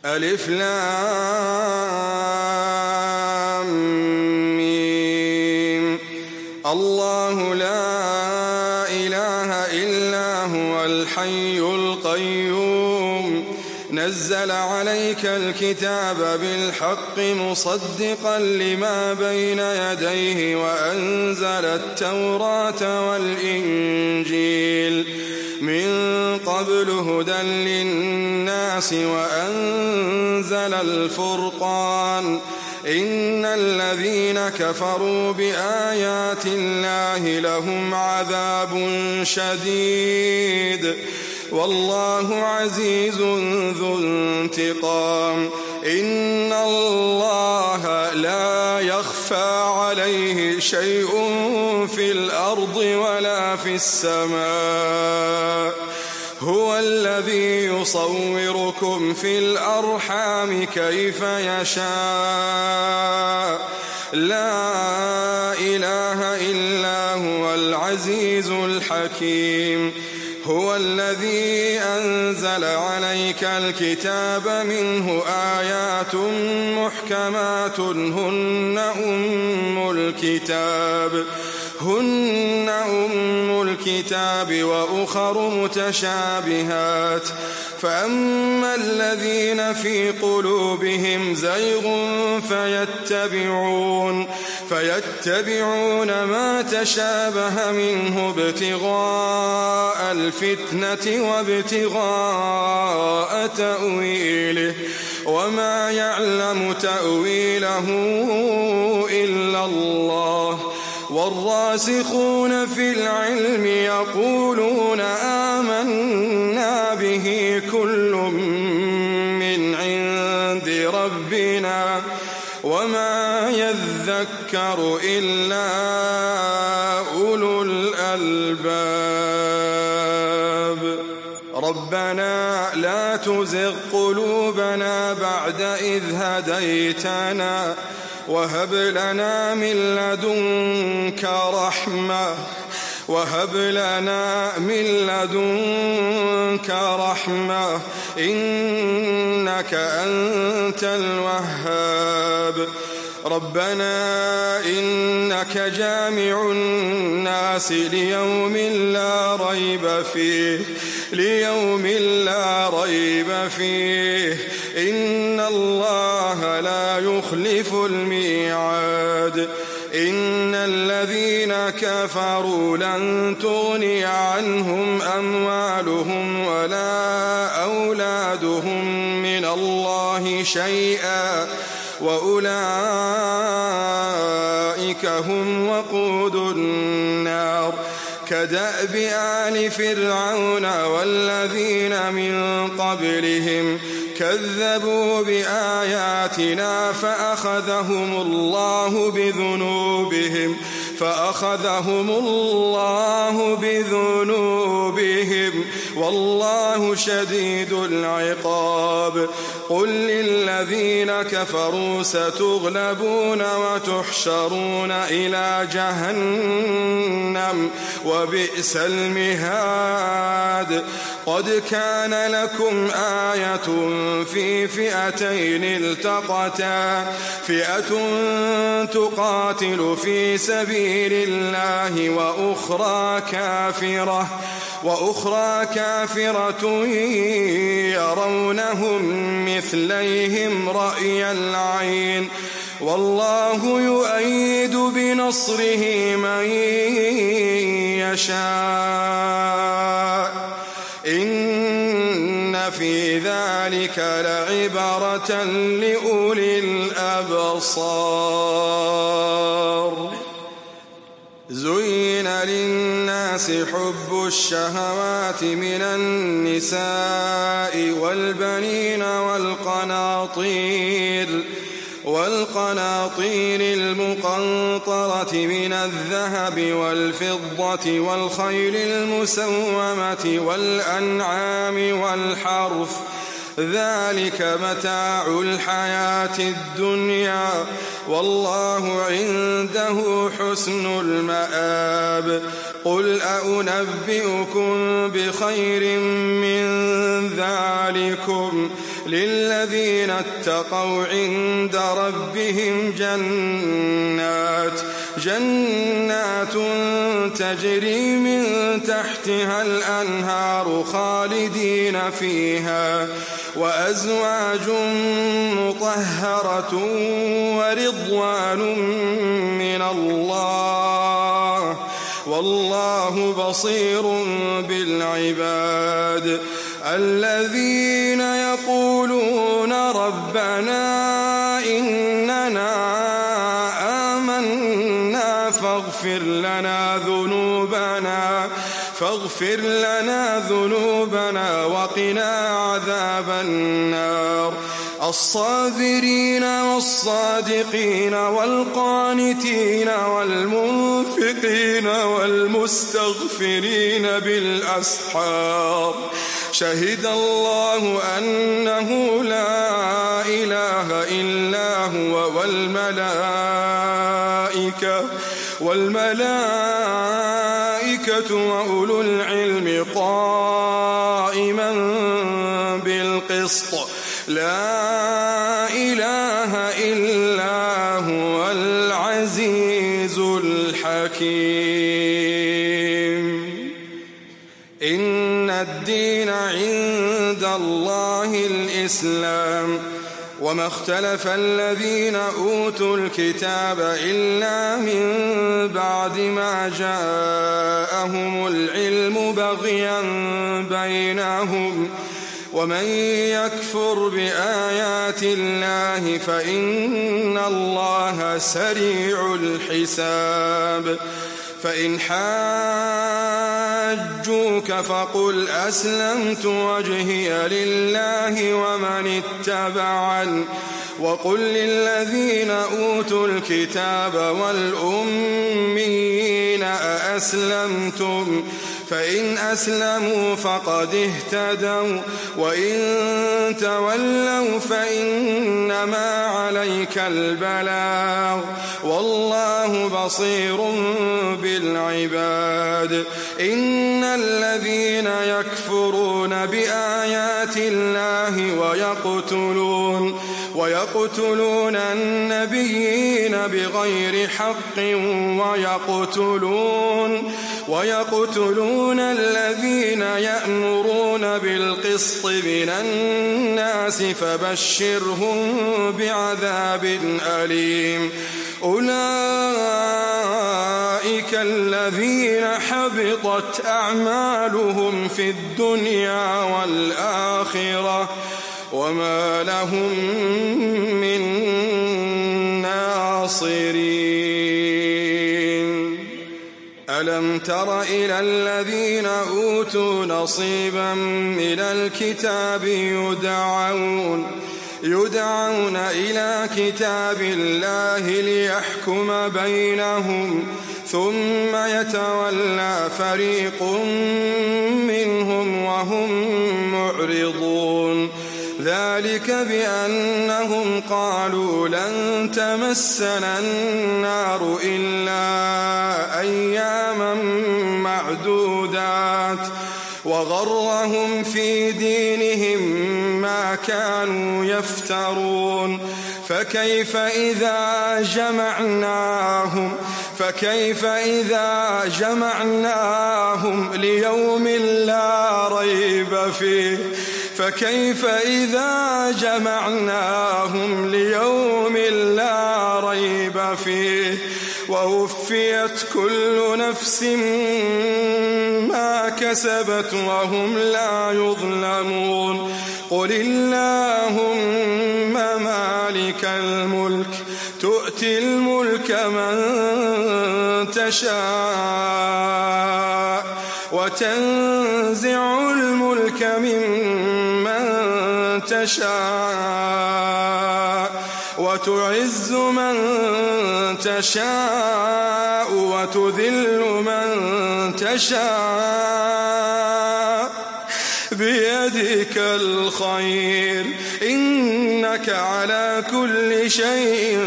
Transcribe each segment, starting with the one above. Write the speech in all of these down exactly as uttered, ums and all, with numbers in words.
ألف لام ميم. الله لا إله إلا هو الحي القيوم نزل عليك الكتاب بالحق مصدقا لما بين يديه وأنزل التوراة والإنجيل من قبل هدى للناس وأنزل الفرقان إن الذين كفروا بآيات الله لهم عذاب شديد والله عزيز ذو انتقام إن الله لا يخفى عليه شيء في الأرض ولا في السماء هو الذي يصوركم في الأرحام كيف يشاء لا إله إلا هو العزيز الحكيم هو الذي أنزل عليك الكتاب منه آيات محكمات هن أم الكتاب هن أم الكتاب وأخر متشابهات فأما الذين في قلوبهم زيغ فيتبعون فيتبعون ما تشابه منه ابتغاء الفتنة وابتغاء تأويله وما يعلم تأويله إلا الله والراسخون في العلم يقولون آمنا به كل من عند ربنا وما يذكر إلا أولو الألباب ربنا لا تزغ قلوبنا بعد إذ هديتنا وهب لنا من لدنك رحمة وهب لنا من لدنك رحمة إنك أنت الوهاب ربنا إنك جامع الناس ليوم لا ريب فيه ليوم لا ريب فيه إن الله لا يخلف الميعاد إن الذين كفروا لن تغني عنهم أموالهم ولا أولادهم من الله شيئا وأولئك هم وقود النار كدأب آل فرعون والذين من قبلهم كذبوا بآياتنا فأخذهم الله بذنوبهم فأخذهم الله بذنوبهم والله شديد العقاب قل للذين كفروا ستغلبون وتحشرون إلى جهنم وبئس المهاد قد كان لكم آية في فئتين التقتا فئة تقاتل في سبيل الله وأخرى كافرة وأخرى كافرة يرونهم مثليهم رأي العين والله يؤيد بنصره من يشاء إن في ذلك لعبرة لأولي الأبصار زين للناس حب الشهوات من النساء والبنين والقناطير والقناطير المقنطرة من الذهب والفضة والخيل المسومة والأنعام والحرث ذلك متاع الحياة الدنيا والله عنده حسن المآب قل أنبئكم بخير من ذلكم للذين اتقوا عند ربهم جنات جنات تجري من تحتها الأنهار خالدين فيها وأزواج مطهرة ورضوان من الله والله بصير بالعباد. الذين يقولون ربنا إننا آمنا فاغفر لنا ذنوبنا فاغفر لنا ذنوبنا وقنا عذاب النار. الصابرين والصادقين والقانتين والمنفقين والمستغفرين بالأسحار شهد الله أنه لا إله إلا هو والملائكة والملائكة وأولو العلم قائما بالقسط لا إله إلا هو العزيز الحكيم. إن الدين عند الله الإسلام وما اختلف الذين أوتوا الكتاب إلا من بعد ما جاءهم العلم بغيا بينهم ومن يكفر بآيات الله فإن الله سريع الحساب. فإن حاجوك فقل أسلمت وجهي لله ومن اتبعن وقل للذين أوتوا الكتاب والأميين أأسلمتم فإن أسلموا فقد اهتدوا وإن تولوا فإنما عليك البلاغ والله بصير بالعباد. إن الذين يكفرون بآيات الله ويقتلون ويقتلون النبيين بغير حق ويقتلون ويقتلون الذين يأمرون بالقسط من الناس فبشرهم بعذاب أليم. أولئك الذين حبطت أعمالهم في الدنيا والآخرة وما لهم من ناصرين. ألم تر إلى الذين أوتوا نصيبا من الكتاب يدعون يدعون إلى كتاب الله ليحكم بينهم ثم يتولى فريق منهم وهم معرضون. ذلك بأنهم قالوا لن تمسنا النار إلا أياما معدودات وغرهم في دينهم ما كانوا يفترون. فكيف إذا جمعناهم فكيف إذا جمعناهم ليوم لا ريب فيه فكيف إذا جمعناهم ليوم لا ريب فيه ووفيت كل نفس ما كسبت وهم لا يظلمون. قل اللهم مالك الملك تؤتي الملك من تشاء وتنزع الملك ممن تشاء وتعز من تشاء وتذل من تشاء بيدك الخير إنك على كل شيء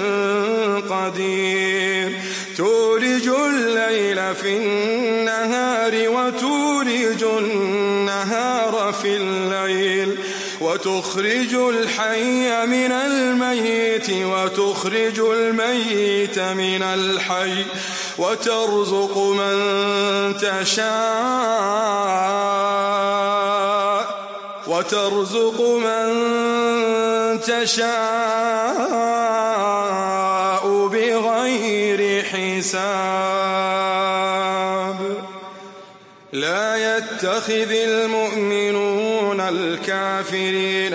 قدير. تولج الليل في النهار وتولج النهار في الليل وتخرج الحي من الميت وتخرج الميت من الحي وترزق من تشاء وترزق من تشاء بغير حساب لا يتخذ المؤمنون الكافرين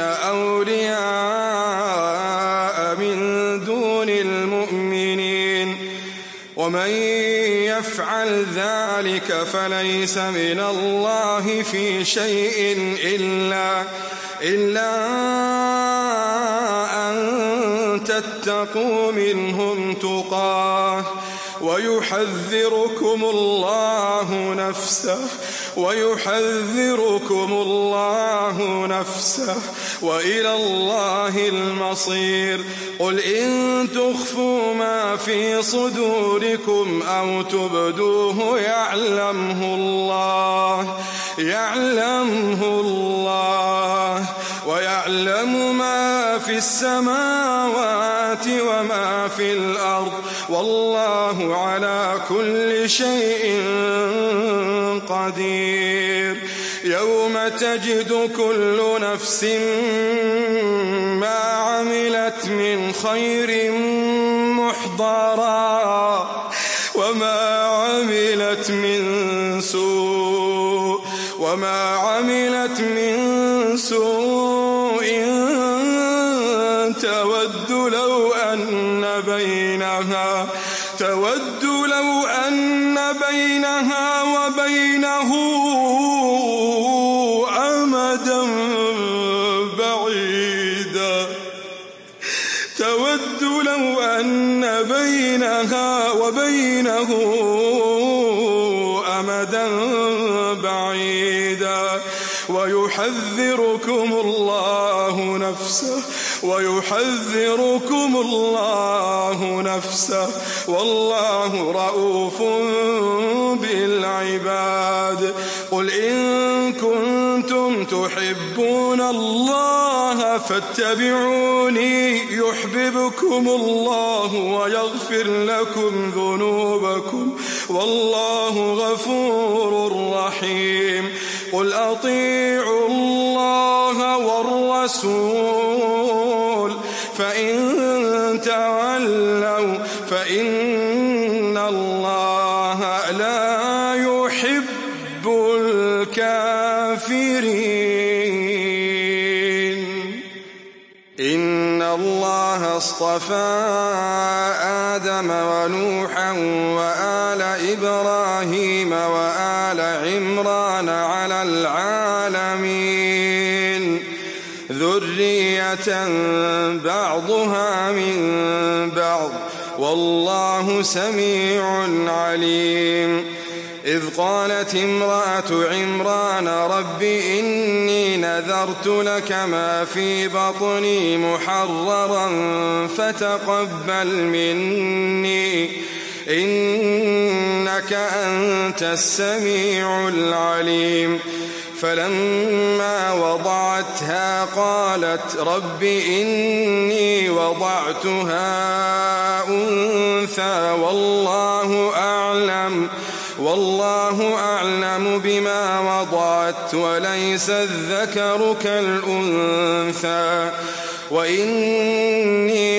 أولياء من دون المؤمنين ومن يفعل ذلك فليس من الله في شيء إلا إلا أن تتقوا منهم تقاه ويحذركم الله نفسه ويحذركم الله نفسه وإلى الله المصير قل إن تخفوا ما في صدوركم أو تبدوه يعلمه الله يعلمه الله ويعلم ما في السماوات وما في الأرض والله على كل شيء قدير يوم تجد كل نفس ما عملت من خير محضرا وما عملت من سوء وما عملت من سوء تود لو أن بينها تود لو أن بينها وبينه أمدا بعيدا تود لو أن بينها وبينه أمدا بعيدا ويحذركم الله نفسه ويحذركم الله نفسه والله رؤوف بالعباد قل إن كنتم تحبون الله فاتبعوني يحببكم الله ويغفر لكم ذنوبكم والله غفور رحيم قل أطيعوا الله والرسول فإن تولوا فإن الله لا يحب الكافرين إن الله اصطفى آدم ونوحا وآل إبراهيم وآل عمران على العالمين ذرية بعضها من بعض والله سميع عليم إذ قالت امرأة عمران رب إني نذرت لك ما في بطني محررا فتقبل مني إنك أنت السميع العليم فلما وضعتها قالت رب إني وضعتها أنثى والله أعلم والله أعلم بما وضعت وليس الذكر كالأنثى وإني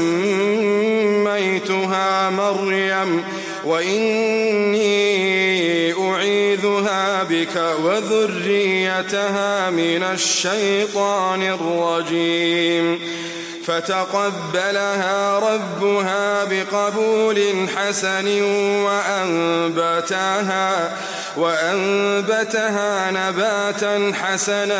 سميتها مريم وإني أعيذها بك وذريتها من الشيطان الرجيم فتقبلها ربها بقبول حسن وأنبتها وأنبتها نباتا حسنا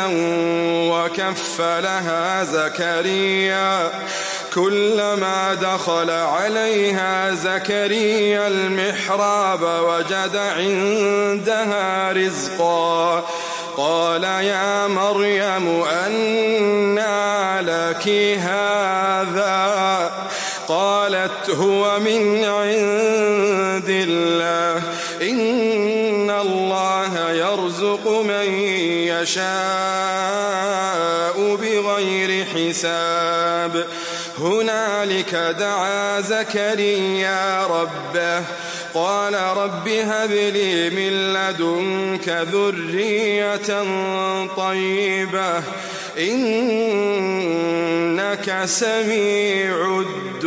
وكفلها زكريا كلما دخل عليها زكريا المحراب وجد عندها رزقا قال يا مريم أنى لك هذا قالت هو من عند الله إن الله يرزق من يشاء الحساب هنالك دعا زكريا ربه قال رب هب لي من لدنك ذرية طيبة إنك سميع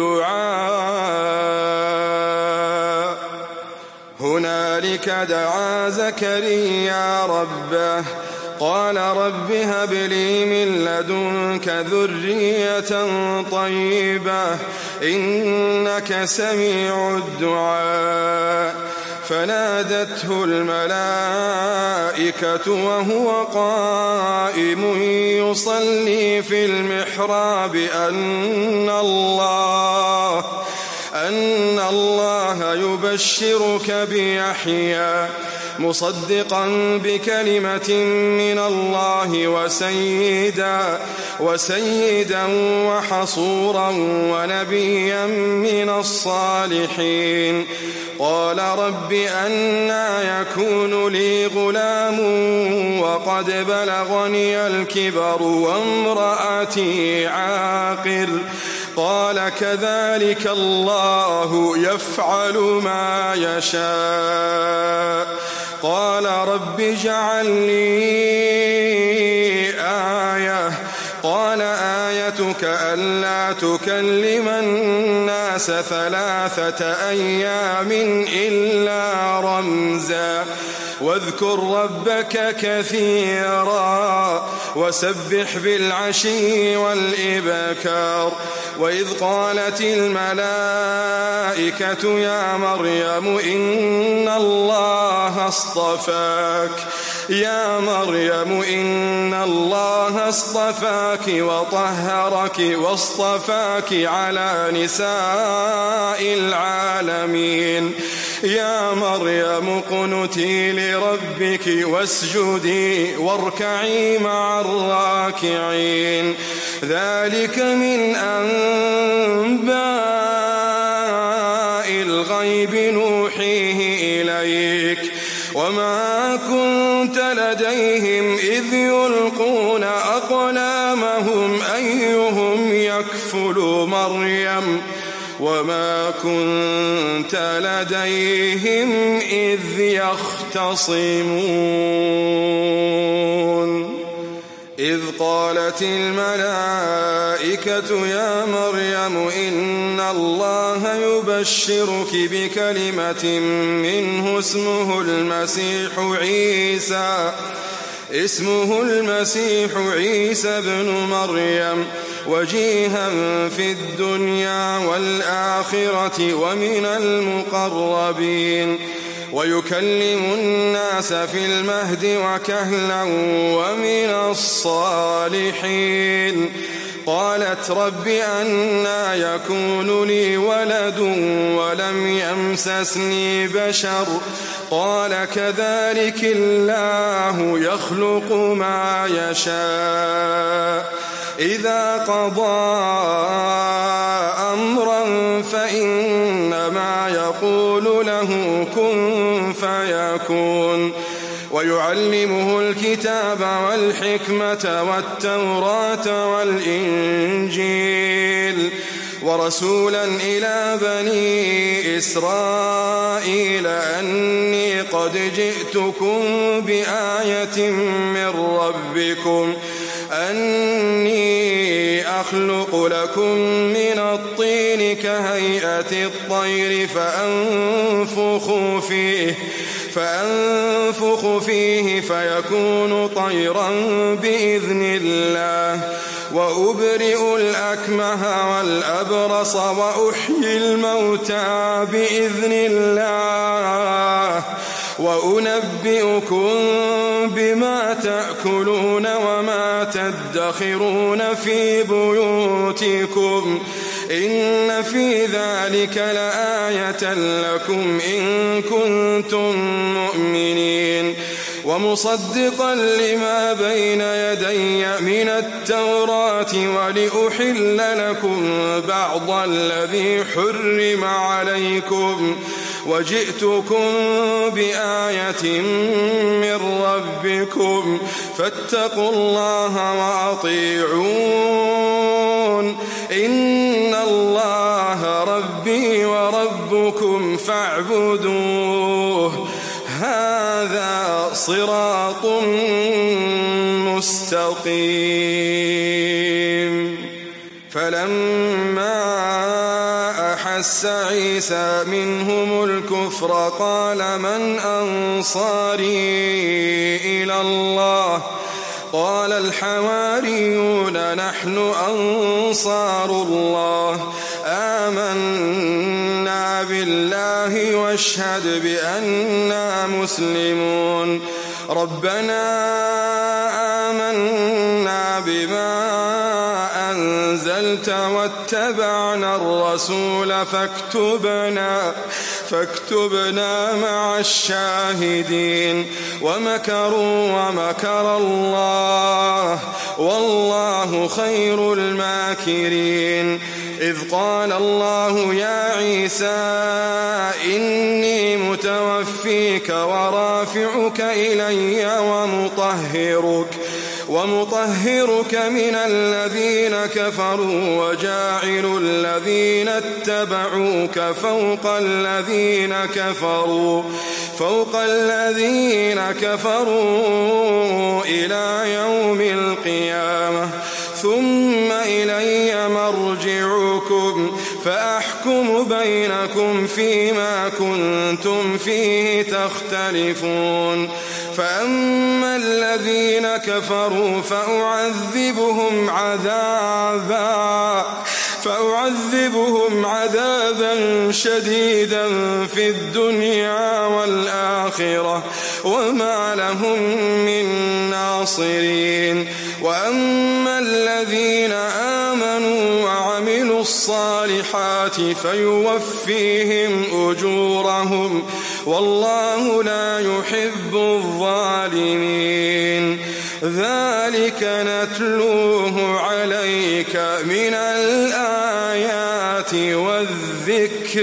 الدعاء هنالك دعا زكريا ربه قال رب هب لي من لدنك ذرية طيبة إنك سميع الدعاء فنادته الملائكة وهو قائم يصلي في المحراب أن الله أن الله يبشرك بيحيى مصدقا بكلمة من الله وسيدا وسيدا وحصورا ونبيا من الصالحين قال رب أنى يكون لي غلام وقد بلغني الكبر وامرأتي عاقر قال كذلك الله يفعل ما يشاء قال رب اجعل لي آية قال آيتك ألا تكلم الناس ثلاثة أيام إلا رمزا واذكر ربك كثيرا وسبح بالعشي والإبكار وإذ قالت الملائكة يا مريم إن الله اصطفاك يا مريم إن الله اصطفاك وطهرك واصطفاك على نساء العالمين يا مريم اقنتي لربك واسجدي واركعي مع الراكعين ذلك من أنباء الغيب نوحيه إليك وما كنت لديهم إذ يلقون أقلامهم أيهم يكفل مريم وما كنت لديهم إذ يختصمون إذ قالت الملائكة يا مريم إن الله يبشرك بكلمة منه اسمه المسيح عيسى اسمه المسيح عيسى بن مريم وجيها في الدنيا والآخرة ومن المقربين ويكلم الناس في المهد وكهلا ومن الصالحين قالت رب أنى يكون لي ولد ولم يمسسني بشر قال كذلك الله يخلق ما يشاء إذا قضى أمرا فإنما يقول له كن فيكون ويعلمه الكتاب والحكمة والتوراة والإنجيل ورسولا إلى بني إسرائيل أني قد جئتكم بآية من ربكم أني أخلق لكم من الطين كهيئة الطير فأنفخ فيه فأنفخ فيه فيكون طيرا بإذن الله وأبرئ الأكمه والأبرص وأحيي الموتى بإذن الله وأنبئكم بما تأكلون وما تدخرون في بيوتكم إن في ذلك لآية لكم إن كنتم مؤمنين ومصدقا لما بين يدي من التوراة ولأحل لكم بعض الذي حرم عليكم وجئتكم بآية من ربكم فاتقوا الله وأطيعون إن الله ربي وربكم فاعبدوه هذا صراط مستقيم. فلما أحس عيسى منهم الكفر قال من أنصاري إلى الله قال الحواريون نحن أنصار الله آمنا بالله واشهد بأننا مسلمون ربنا آمنا بما أنزلت واتبعنا الرسول فاكتبنا فاكتبنا مع الشاهدين ومكروا ومكر الله والله خير الماكرين. إذ قال الله يا عيسى إني متوفيك ورافعك إلي ومطهرك ومطهرك من الذين كفروا وجاعل الذين اتبعوك فوق الذين كفروا فوق الذين كفروا إلى يوم القيامة ثم إلي مرجعكم فأحكم بينكم فيما كنتم فيه تختلفون. فأما الذين كفروا فأعذبهم عذابا فأعذبهم عذابا شديدا في الدنيا والآخرة وما لهم من ناصرين. وأما الذين آمنوا وعملوا الصالحات فيوفيهم أجورهم والله لا يحب الظالمين. ذلك نتلوه عليك من الآيات والذكر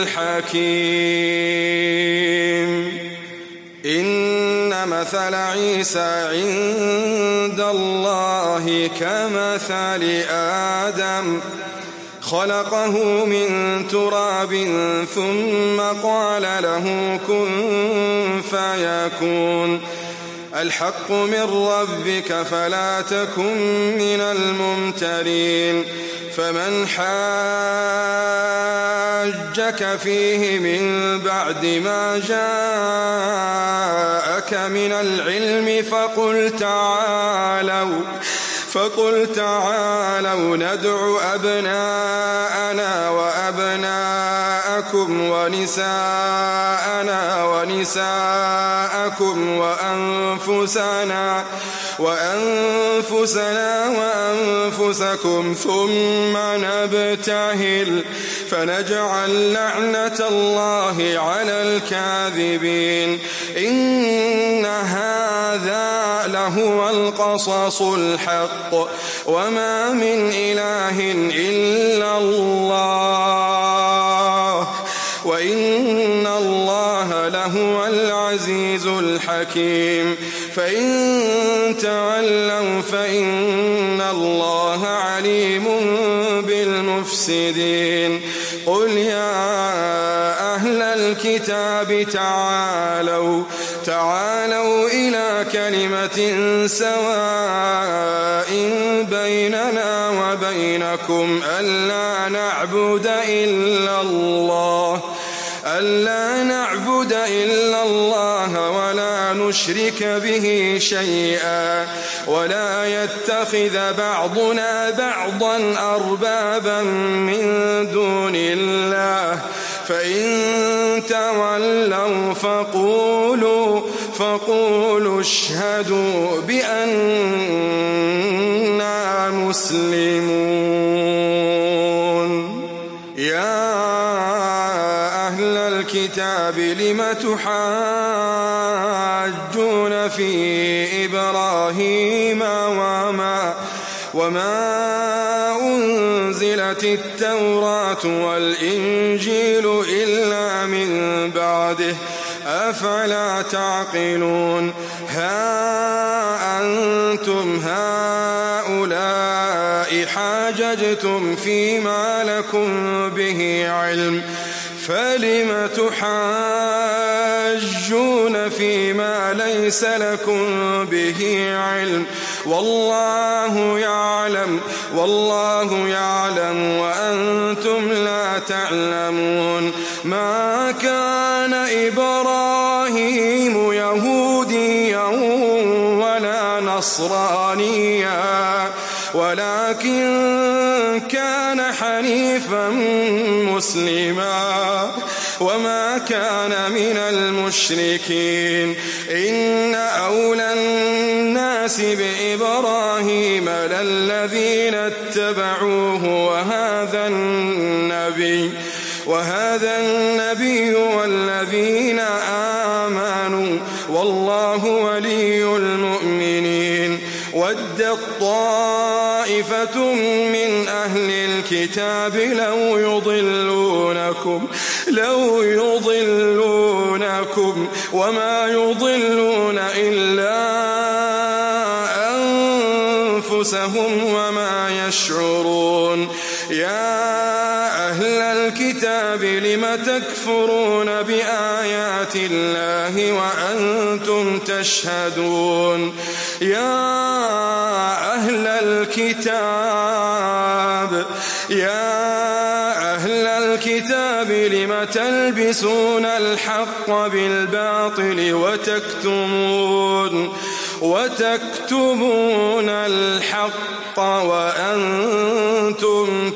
الحكيم. إن مثل عيسى عند الله كمثل آدم خلقه من تراب ثم قال له كن فيكون. الحق من ربك فلا تكن من الممترين. فمن حاجك فيه من بعد ما جاءك من العلم فقل تعالوا فقل تعالوا ندع أبناءنا وأبناءكم ونساءنا ونساءكم وأنفسنا وأنفسنا وأنفسكم ثم نبتهل فنجعل لعنة الله على الكاذبين. إن هذا لهو القصص الحق وما من إله إلا الله وإن الله لهو العزيز الحكيم. فإن تولوا فإن الله عليم بالمفسدين. قل يا أهل الكتاب تعالوا تعالوا إلى كلمة سواء بيننا وبينكم ألا نعبد إلا الله ألا نعبد إلا الله ولا نشرك به شيئا ولا يتخذ بعضنا بعضا أربابا من دون الله. فإن تولوا فقولوا فقولوا اشهدوا بأننا مسلمون. يا أهل الكتاب لم تحاجون في إبراهيم وما وما أنزل أنزلت التوراة والإنجيل إلا من بعده أفلا تعقلون ها أنتم هؤلاء حاججتم فيما لكم به علم فلم تحاجون فيما ليس لكم به علم والله يعلم والله يعلم وأنتم لا تعلمون ما كان إبراهيم يهوديا ولا نصرانيا ولكن كان حنيفا مسلما وما كان من المشركين إن أولى الناس بإبراهيم للذين اتبعوه وهذا النبي وهذا النبي والذين آمنوا والله ولي المؤمنين ودت طائفة من أهل الكتاب لو يضلونكم لو يضلونكم وما يضلون إلا أنفسهم وما يشعرون يا أهل الكتاب لم تكفرون بآيات الله وأنتم تشهدون يا أهل الكتاب يا أهل الكتاب لم تلبسون الحق بالباطل وتكتمون وتكتمون الحق وأنتم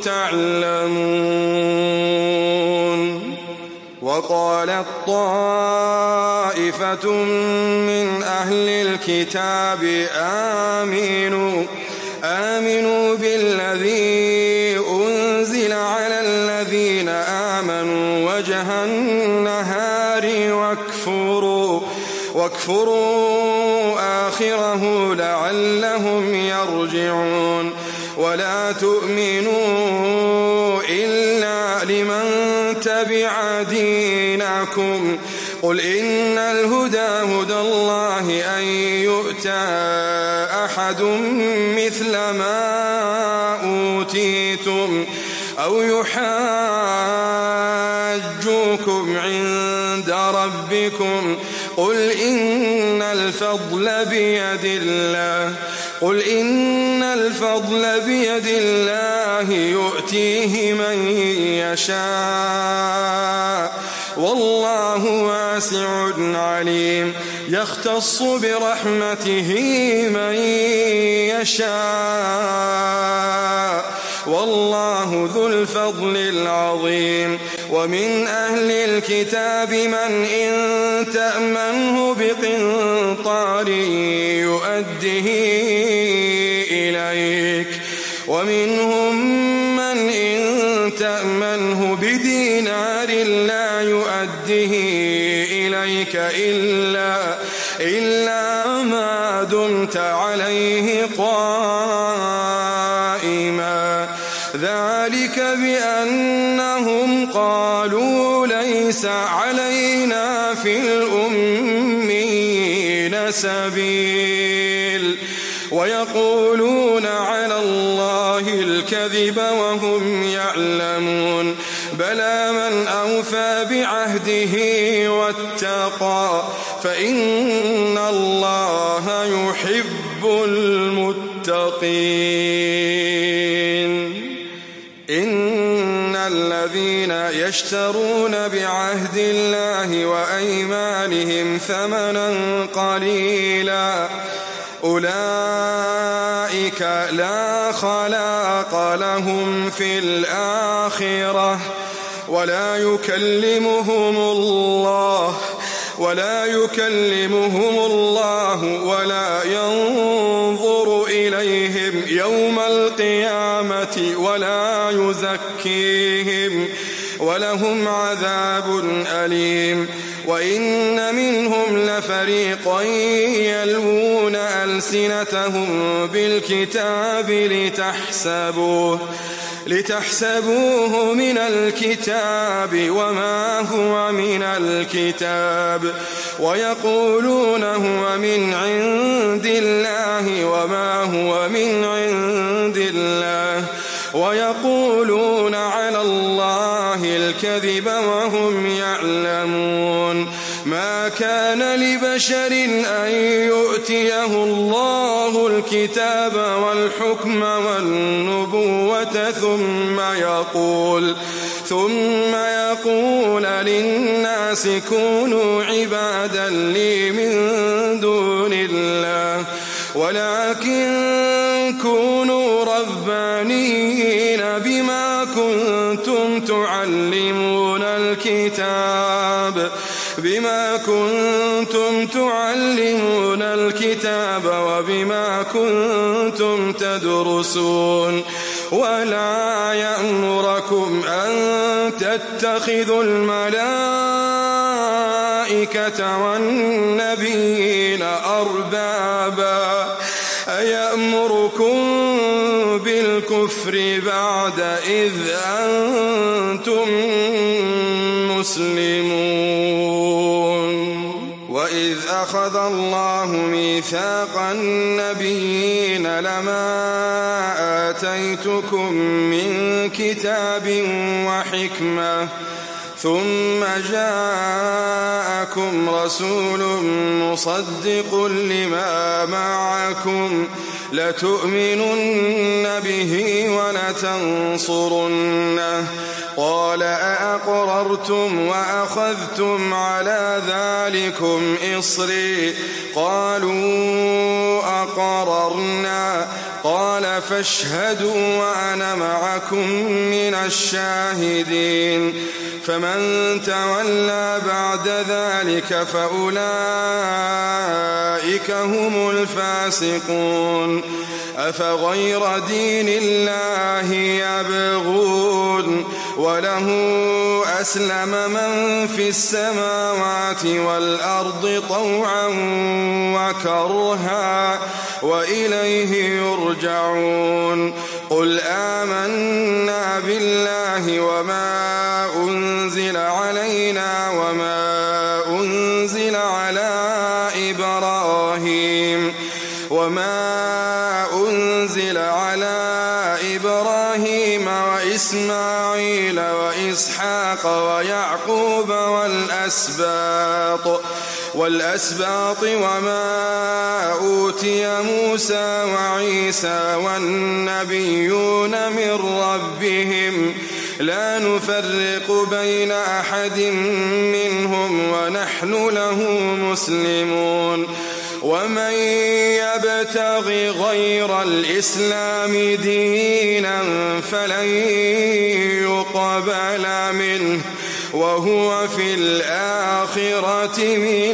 تعلمون وقالت طائفة من أهل الكتاب آمنوا آمنوا بالذي أنزل على الذين آمنوا وجه النهار واكفروا واكفروا آخره لعلهم يرجعون ولا تؤمنوا إلا لمن تبع دينكم قل إن الهدى هدى الله أن يؤتى أحد مثل ما أوتيتم أو يحاجوكم عند ربكم قل إن الفضل بيد الله قل إن الفضل بيد الله يؤتيه من يشاء والله واسع عليم يختص برحمته من يشاء والله ذو الفضل العظيم ومن أهل الكتاب من إن تأمنه بقنطار يؤده إليك ومنهم من إن تأمنه بدينار لا يؤده إليك إلا, إلا ما دمت عليه قائما ذلك بأنهم قالوا ليس علينا في الأمين سبيل ويقولون على الله الكذب وهم يعلمون بلى من أوفى بعهده واتقى فإن الله يحب المتقين إن الذين يشترون بعهد الله وأيمانهم ثمنا قليلا أولئك لا خلاق لهم في الآخرة ولا يكلمهم الله ولا يكلمهم الله ولا ينظر إليهم يوم القيامة ولا يزكيهم ولهم عذاب أليم وإن منهم لفريقا يلوون ألسنتهم بالكتاب لتحسبوه لتحسبوه من الكتاب وما هو من الكتاب ويقولون هو من عند الله وما هو من عند الله ويقولون على الله الكذب وهم يعلمون. ما كان لبشر أن يؤتيه الله الكتاب والحكم والنبوة ثم يقول ثم يقول للناس كونوا عبادا لي من دون الله ولكن كونوا ربانيين بما كنتم تعلمون الكتاب بما كنتم تعلمون الكتاب وبما كنتم تدرسون. ولا يأمركم أن تتخذوا الملائكة والنبيين أربابا أيأمركم بالكفر بعد إذ أنتم مسلمون. وإذ أخذ الله ميثاق النبيين لما آتيتكم من كتاب وحكمة ثم جاءكم رسول مصدق لما معكم لتؤمنن به ولتنصرنه قال أأقررتم وأخذتم على ذلكم إصري قالوا أقررنا قال فاشهدوا وأنا معكم من الشاهدين. فمن تولى بعد ذلك فأولئك هم الفاسقون. أفغير دين الله يبغون وله أسلم من في السماوات والأرض طوعا وكرها وإليه يرجعون. قل آمنا بالله وما أنزل علينا وما أنزل على إبراهيم وما أنزل على إبراهيم وإسماعيل وإسحاق ويعقوب والأسباط والأسباط وما أوتي موسى وعيسى والنبيون من ربهم لا نفرق بين أحد منهم ونحن له مسلمون. ومن يبتغ غير الإسلام دينا فلن يقبل منه وهو في الآخرة من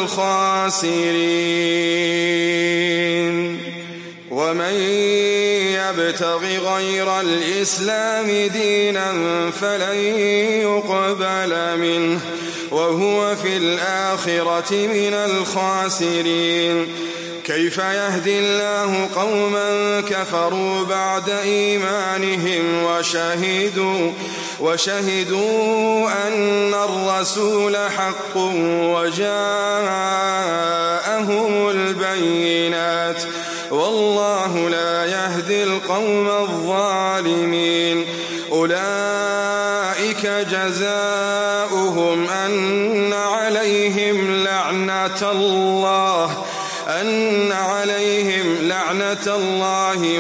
الخاسرين. ومن يبتغ غير الإسلام دينا فلن يقبل منه وهو في الآخرة من الخاسرين. كيف يهدي الله قوما كفروا بعد إيمانهم وشهدوا وشهدوا أن الرسول حق وجاءهم البينات والله لا يهدي القوم الظالمين. أولئك جزاؤهم أن عليهم لعنة الله أن عليهم لعنة الله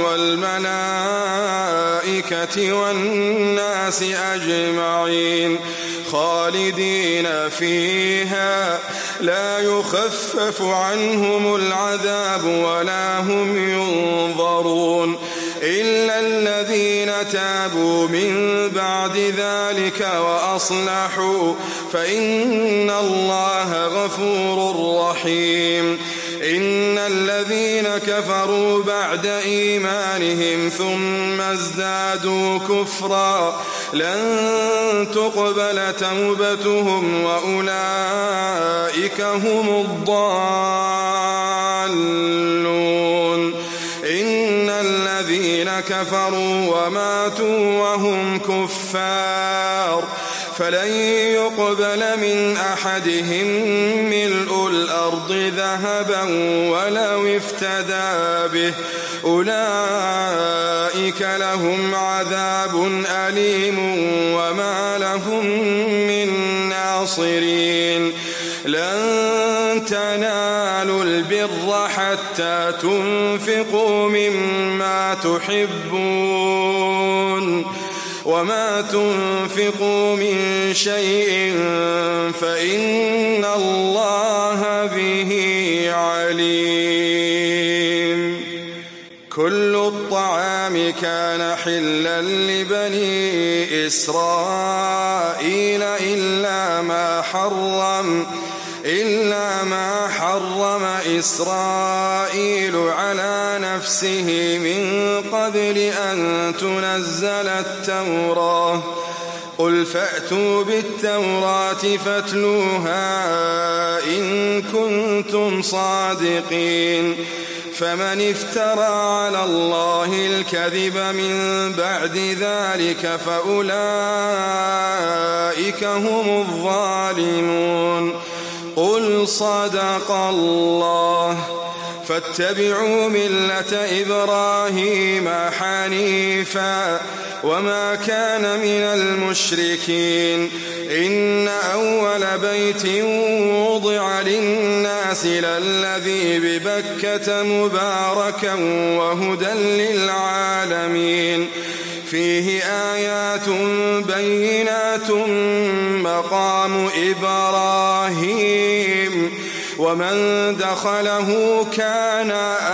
والملائكة والناس أجمعين خالدين فيها لا يخفف عنهم العذاب ولا هم ينظرون إلا الذين تابوا من بعد ذلك وأصلحوا فإن الله غفور رحيم. إن الذين كفروا بعد إيمانهم ثم ازدادوا كفرا لن تقبل توبتهم وأولئك هم الضالون. إن الذين كفروا وماتوا وهم كفار فلن يقبل من أحدهم ملء الأرض ذهبا ولو افتدى به أولئك لهم عذاب أليم وما لهم من ناصرين لن تنالوا البر حتى تنفقوا مما تحبون وما تنفقوا من شيء فإن الله به عليم. كل الطعام كان حلا لبني إسرائيل إلا ما حرم إلا ما حرم إسرائيل على نفسه من قبل أن تنزل التوراة قل فأتوا بالتوراة فاتلوها إن كنتم صادقين فمن افترى على الله الكذب من بعد ذلك فأولئك هم الظالمون. قل صدق الله فاتبعوا ملة إبراهيم حنيفا وما كان من المشركين إن أول بيت وضع للناس للذي ببكة مباركا وهدى للعالمين فيه آيات بينات مقام إبراهيم ومن دخله كان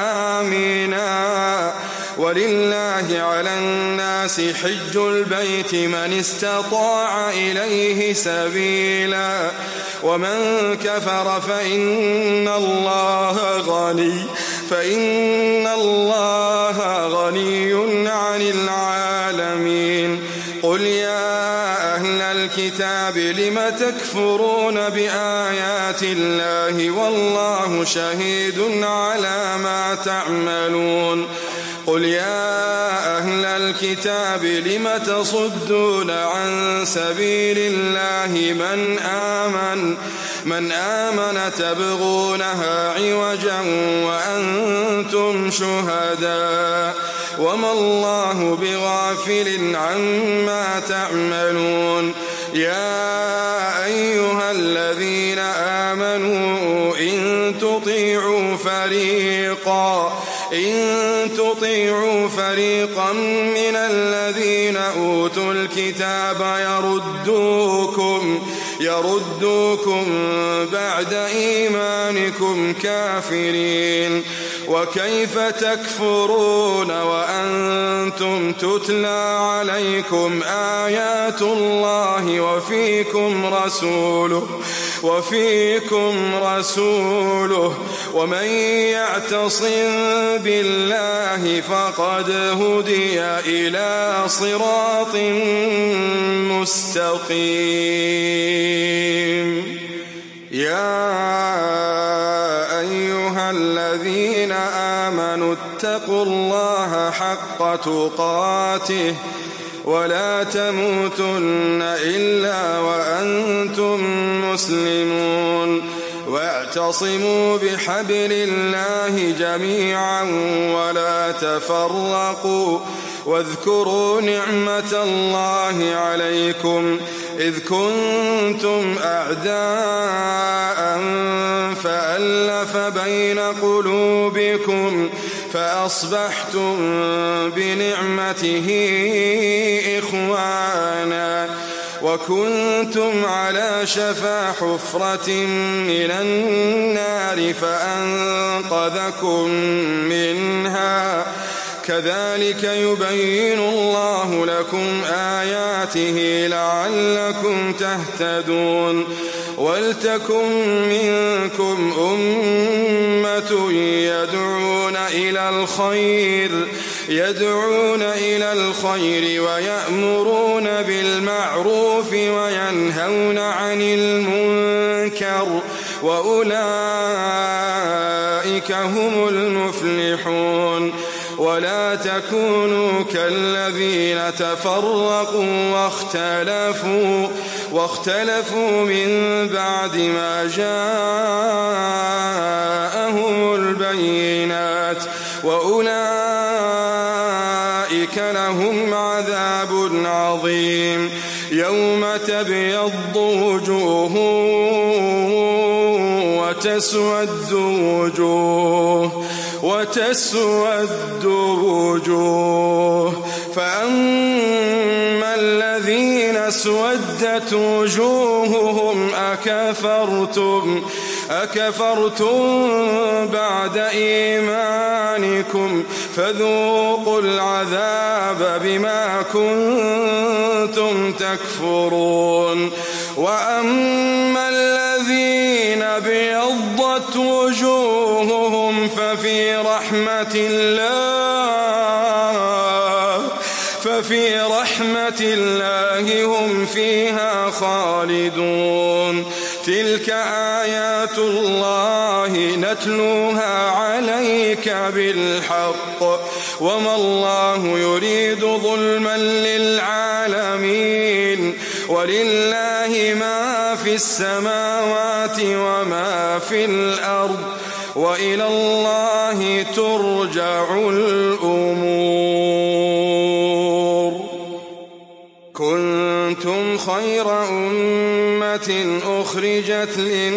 آمنا ولله على الناس حج البيت من استطاع إليه سبيلا ومن كفر فإن الله غني فإن الله غني عن العالمين. قل يا أهل الكتاب لم تكفرون بآيات الله والله شهيد على ما تعملون. قل يا أهل الكتاب لم تصدون عن سبيل الله من آمن من آمن تبغونها عوجا وأنتم شهداء وما الله بغافل عما تعملون. يا أيها الذين آمنوا إن تطيعوا فريقا إن تطيعوا فريقا من الذين أوتوا الكتاب يردوكم يردوكم بعد إيمانكم كافرين وكيف تكفرون وأنتم تتلى عليكم آيات الله وفيكم رسوله وفيكم رسوله ومن يعتصم بالله فقد هدي إلى صراط مستقيم. يا أيها الذين آمنوا اتقوا الله حق تقاته ولا تموتن إلا وأنتم مسلمون واعتصموا بحبل الله جميعا ولا تفرقوا واذكروا نعمة الله عليكم إذ كنتم أعداء فألف بين قلوبكم فأصبحتم بنعمته إخوانا وكنتم على شفا حفرة من النار فأنقذكم منها كذلك يبين الله لكم آياته لعلكم تهتدون. ولتكن منكم أمة يدعون إلى الخير يدعون إلى الخير ويأمرون بالمعروف وينهون عن المنكر وأولئك هم المفلحون. ولا تكونوا كالذين تفرقوا واختلفوا واختلفوا من بعد ما جاءهم البينات وأولئك لهم عذاب عظيم. يوم تبيض وجوه وتسود وجوه وتسود وجوه فأما الذين اسودت وجوههم أكفرتم أكفرتم بعد إيمانكم فذوقوا العذاب بما كنتم تكفرون. وأما الذين ابيضت وجوههم ففي رحمة الله ففي رحمة الله هم فيها خالدون. تلك آيات الله نتلوها عليك بالحق وما الله يريد ظلما للعالمين ولله ما في السماوات وما في الأرض وإلى الله ترجع الأمور. كنتم خير أمة أخرجت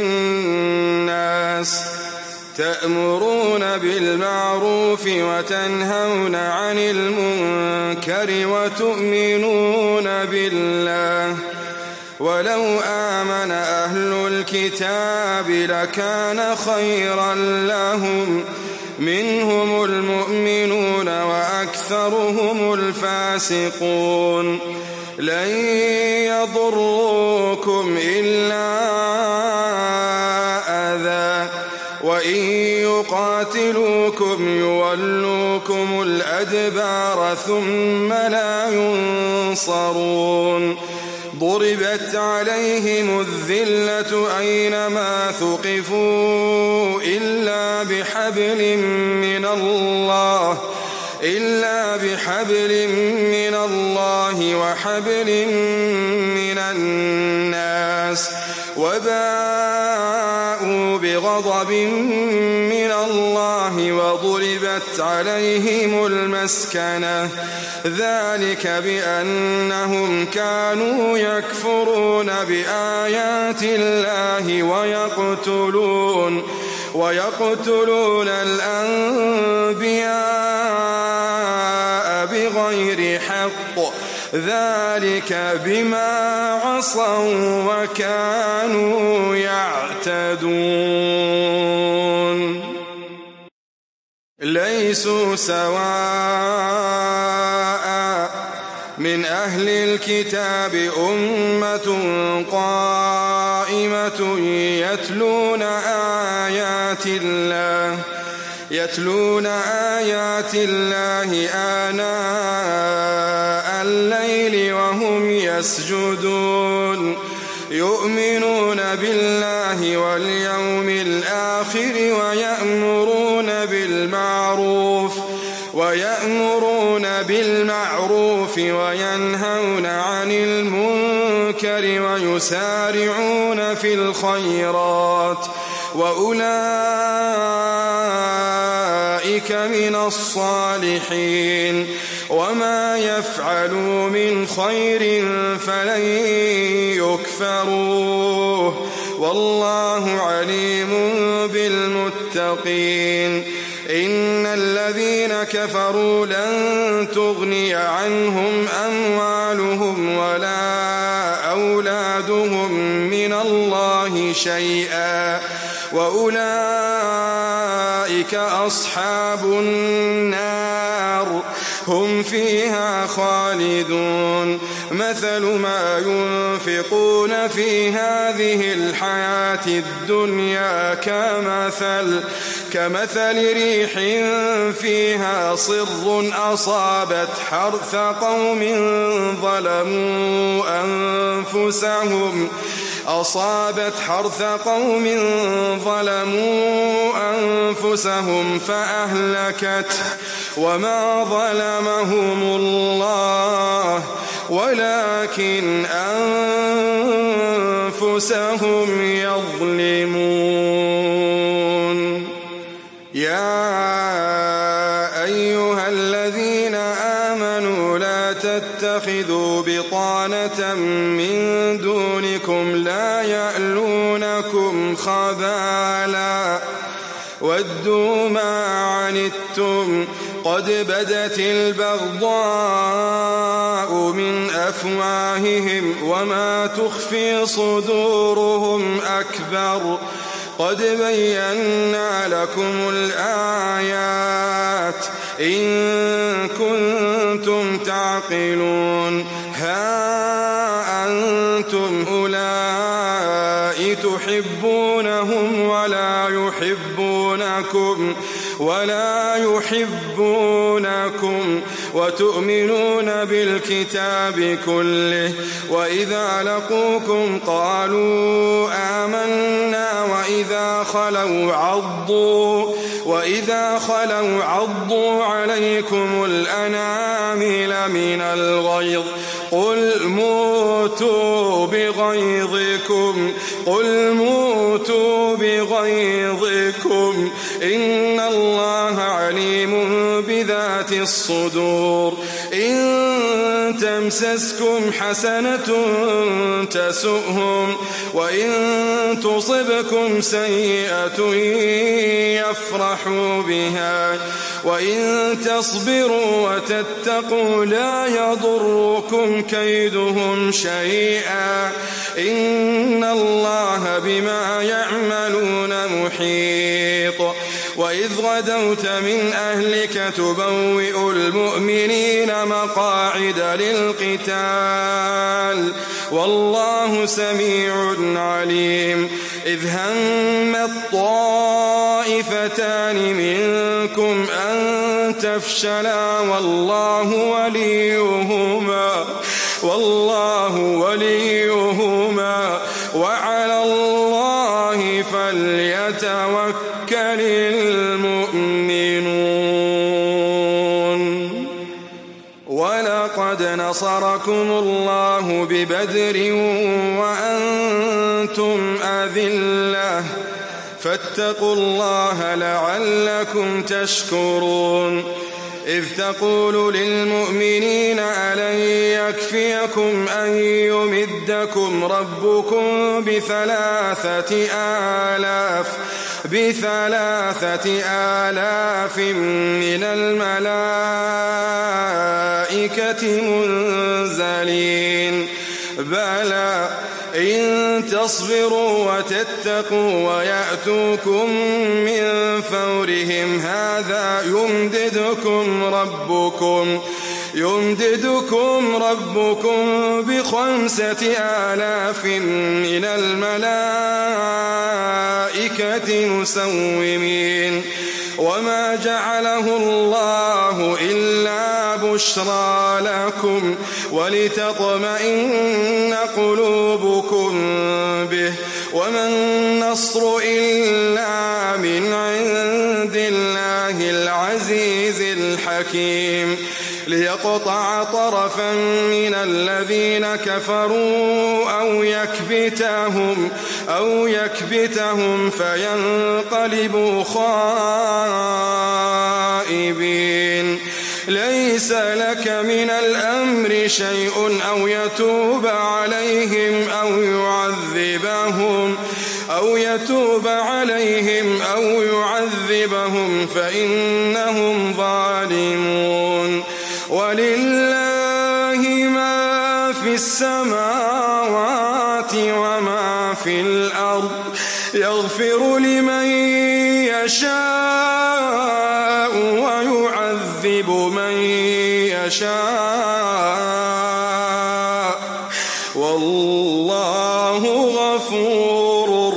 للناس تأمرون بالمعروف وتنهون عن المنكر وتؤمنون بالله ولو آمن أهل الكتاب لكان خيرا لهم منهم المؤمنون وأكثرهم الفاسقون. لن يضروكم إلا أذى وإن يقاتلوكم يولوكم الأدبار ثم لا ينصرون. ضربت عليهم الذلة أينما ثقفوا إلا بحبل من الله إلا بحبل من الله وحبل من الناس وباءوا بغضب من الله وضربت عليهم المسكنة ذلك بأنهم كانوا يكفرون بآيات الله ويقتلون ويقتلون الأنبياء بغير حق ذلك بما عصوا وكانوا يعتدون. ليسوا سواء من أهل الكتاب أمة قائمة يتلون آيات الله يتلون آيات الله آناء الليل وهم يسجدون يؤمنون بالله واليوم الآخر ويأمرون بالمعروف ويأمرون بالمعروف وينهون عن المنكر ويسارعون في الخيرات وأولئك من الصالحين وما يفعلوا من خير فلن يكفروه والله عليم بالمتقين. إن الذين كفروا لن تغني عنهم أموالهم ولا أولادهم من الله شيئا وأولئك أصحاب النار هم فيها خالدون. مثل ما ينفقون في هذه الحياة الدنيا كمثل كمثل ريح فيها صر أصابت حرث قوم ظلموا أنفسهم أصابت حرث قوم ظلموا أنفسهم فأهلكت وما ظلمهم الله ولكن أنفسهم يظلمون. يا أيها الذين آمنوا لا تتخذوا بطانة من دونكم لا يألونكم خبالا ودوا ما عنتم قد بدت البغضاء من أفواههم وما تخفي صدورهم أكبر قد بينا لكم الآيات إن كنتم تعقلون. ها أنتم أولئك تحبونهم ولا يحبونكم ولا يحبونكم وتؤمنون بالكتاب كله وإذا لقوكم قالوا آمنا وإذا خلوا عضوا وإذا خلوا عضوا عليكم الأنامل من الغيظ قل موتوا بغيظكم قل موتوا بغيظكم إن الله عليم بذات الصدور. إن تمسسكم حسنة تسؤهم وإن تصبكم سيئة يفرحوا بها وإن تصبروا وتتقوا لا يضركم كيدهم شيئا إن الله بما يعملون محيط. وإذ غدوت من أهلك تبوئ المؤمنين مقاعد للقتال والله سميع عليم. إذ هم الطائفتان منكم أن تفشلا والله وليهما والله وليهما وعلى الله فليتوكل المؤمنون. ولقد نصركم الله ببدر وأنتم أذلة فاتقوا الله لعلكم تشكرون. إذ تقول للمؤمنين ألن يكفيكم أن يمدكم ربكم بثلاثة آلاف بثلاثة آلاف من الملائكة منزلين بلى إن تصبروا وتتقوا ويأتوكم من فورهم هذا يمددكم ربكم يمددكم ربكم بخمسة آلاف من الملائكة مسومين. وما جعله الله إلا بشرى لكم ولتطمئن قلوبكم به وما النصر إلا من عند الله العزيز الحكيم. ليقطع طرفا من الذين كفروا أو يكبتهم أو يكبتهم فينقلبوا خائبين. ليس لك من الأمر شيء أو يتوب عليهم أو يعذبهم أو يتوب عليهم أو يعذبهم فإنهم ظالمون. ولله ما في السماوات وما في الأرض يغفر لمن يشاء ويعذب من يشاء والله غفور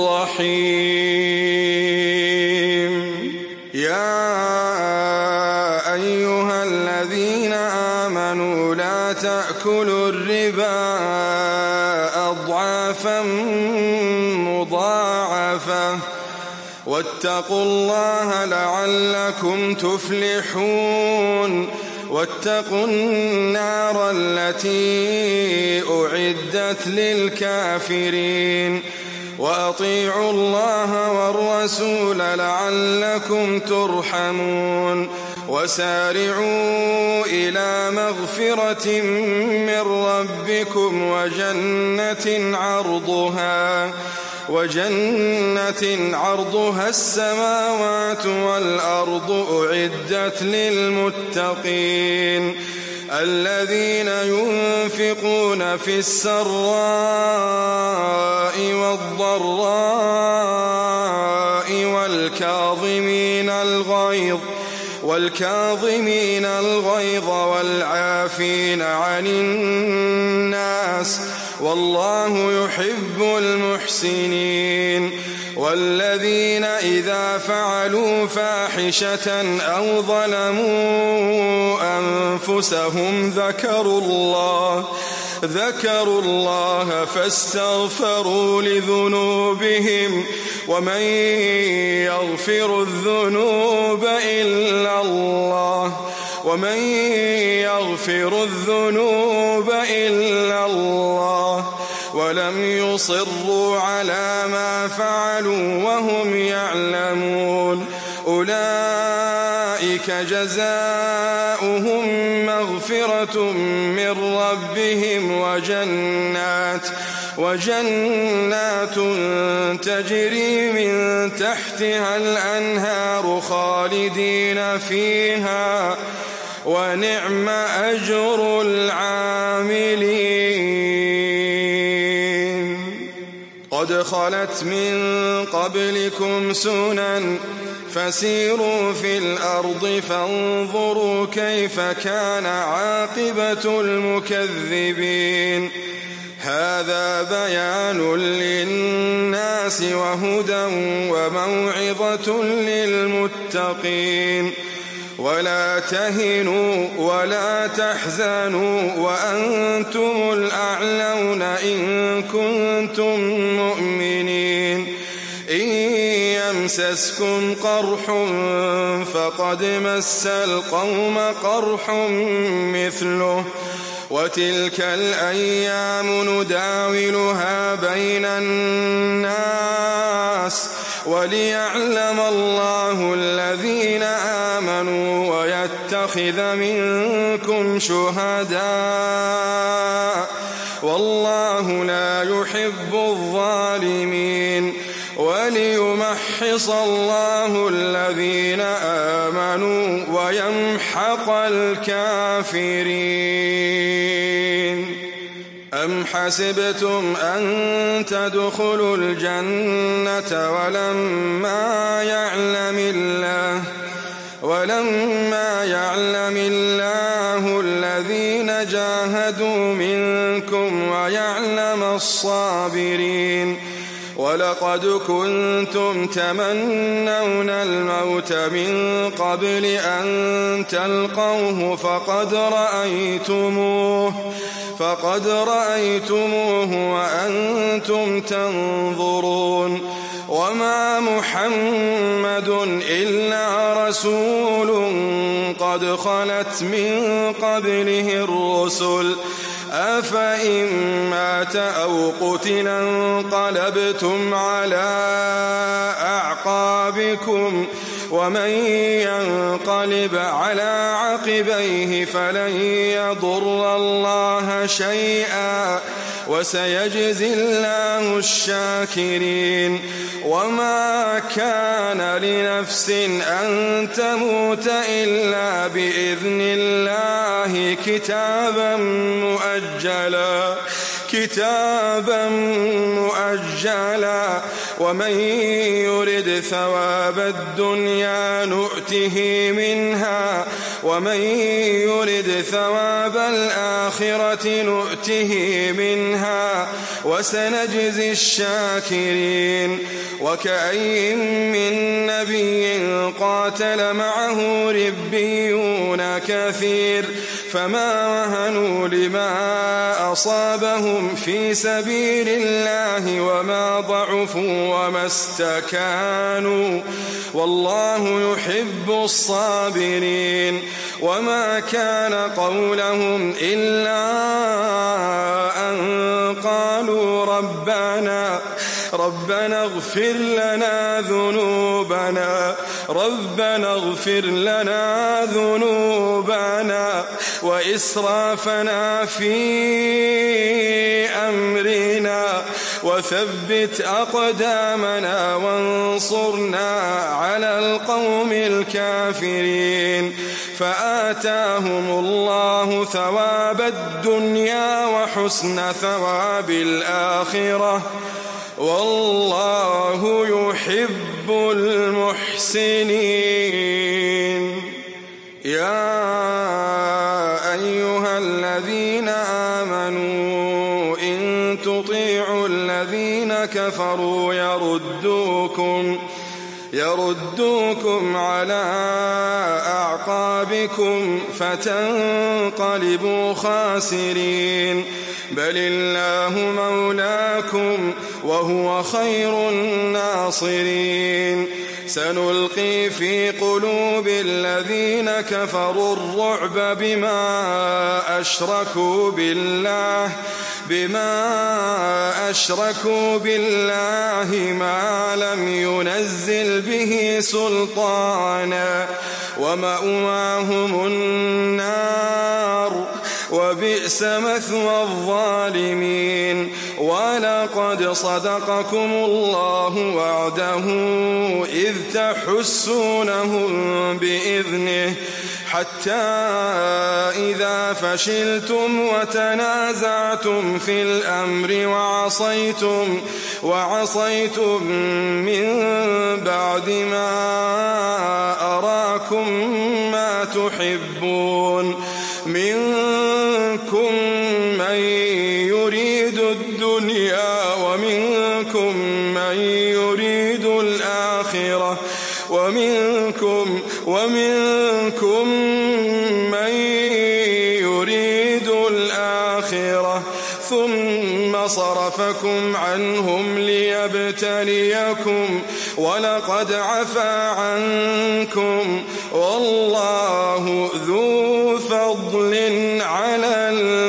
رحيم. يا أيها الذين آمنوا لا تأكلوا الربا الربا أضعافا مضاعفة واتقوا الله لعلكم تفلحون واتقوا النار التي أعدت للكافرين وأطيعوا الله والرسول لعلكم ترحمون وسارعوا إلى مغفرة من ربكم وجنة عرضها وجنة عرضها السماوات والأرض أعدت للمتقين الذين ينفقون في السراء والضراء والكاظمين الغيظ والكاظمين الغيظ والعافين عن الناس والله يحب المحسنين والذين إذا فعلوا فاحشة أو ظلموا أنفسهم ذكروا الله ذكروا الله فاستغفروا لذنوبهم ومن يغفر الذنوب إلا الله ومن يغفر الذنوب إلا الله ولم يصروا على ما فعلوا وهم يعلمون أولئك جزاؤهم مغفرة من ربهم وجنات وجنات تجري من تحتها الأنهار خالدين فيها ونعم أجر العاملين قد خلت من قبلكم سنن فسيروا في الأرض فانظروا كيف كان عاقبة المكذبين هذا بيان للناس وهدى وموعظة للمتقين ولا تهنوا ولا تحزنوا وأنتم الأعلون إن كنتم مؤمنين إن يمسسكم قرح فقد مس القوم قرح مثله وتلك الأيام نداولها بين الناس وليعلم الله الذين آمنوا ويتخذ منكم شهداء والله لا يحب الظالمين وليمحص الله الذين آمنوا ويمحق الكافرين أم حسبتم أن تدخلوا الجنة ولما يعلم الله ولما يعلم الله الذين جاهدوا منكم ويعلم الصابرين ولقد كنتم تمنون الموت من قبل أن تلقوه فقد رأيتموه فقد رأيتموه وأنتم تنظرون وما محمد إلا رسول قد خلت من قبله الرسل أفإن مات أو قتل انقلبتم على أعقابكم ومن ينقلب على عقبيه فلن يضر الله شيئا وسيجزي الله الشاكرين وما كان لنفس أن تموت إلا بإذن الله كتابا مؤجلا كتابا مؤجلا ومن يرد ثواب الدنيا نؤته منها ومن يرد ثواب الآخرة نؤته منها وسنجزي الشاكرين وكأي من نبي قاتل معه ربيون كثير فما وهنوا لما أصابهم في سبيل الله وما ضعفوا وما استكانوا والله يحب الصابرين. وما كان قولهم إلا أن قالوا ربنا ربنا اغفر لنا ذنوبنا ربنا اغفر لنا ذنوبنا وإسرافنا في أمرنا وثبت أقدامنا وانصرنا على القوم الكافرين. فآتاهم الله ثواب الدنيا وحسن ثواب الآخرة والله يحب المحسنين. يا أيها الذين آمنوا إن تطيعوا الذين كفروا يردوكم يردوكم على أعقابكم فتنقلبوا خاسرين. بل الله مولاكم وهو خير الناصرين. سنلقي في قلوب الذين كفروا الرعب بما أشركوا بالله بما أشركوا بالله ما لم ينزل به سلطانا ومأواهم النار وبئس مثوى الظالمين. ولقد صدقكم الله وعده إذ تحسونهم بإذنه حتى إذا فشلتم وتنازعتم في الأمر وعصيتم وعصيتم من بعد ما أراكم ما تحبون منكم من يريد الدنيا ومنكم من يريد الآخرة ومنكم ومنكم من يريد الآخرة ثم صرفكم عنهم ليبتليكم ولقد عفا عنكم والله ذو فضل على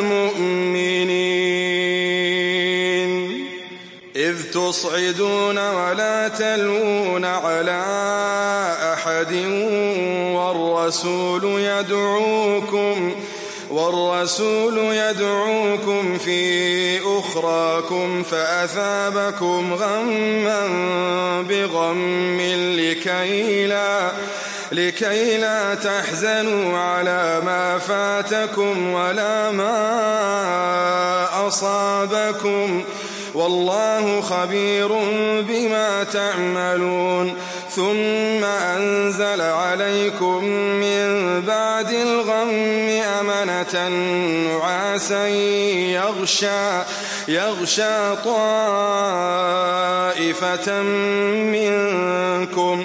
المؤمنين. إذ تصعدون ولا تلوون على أحد والرسول يدعوكم والرسول يدعوكم في أخراكم فأثابكم غما بغم لكي لا لكي لا تحزنوا على ما فاتكم ولا ما أصابكم والله خبير بما تعملون. ثم أنزل عليكم من بعد الغم أمنة نعاسا يغشى يغشى طائفة منكم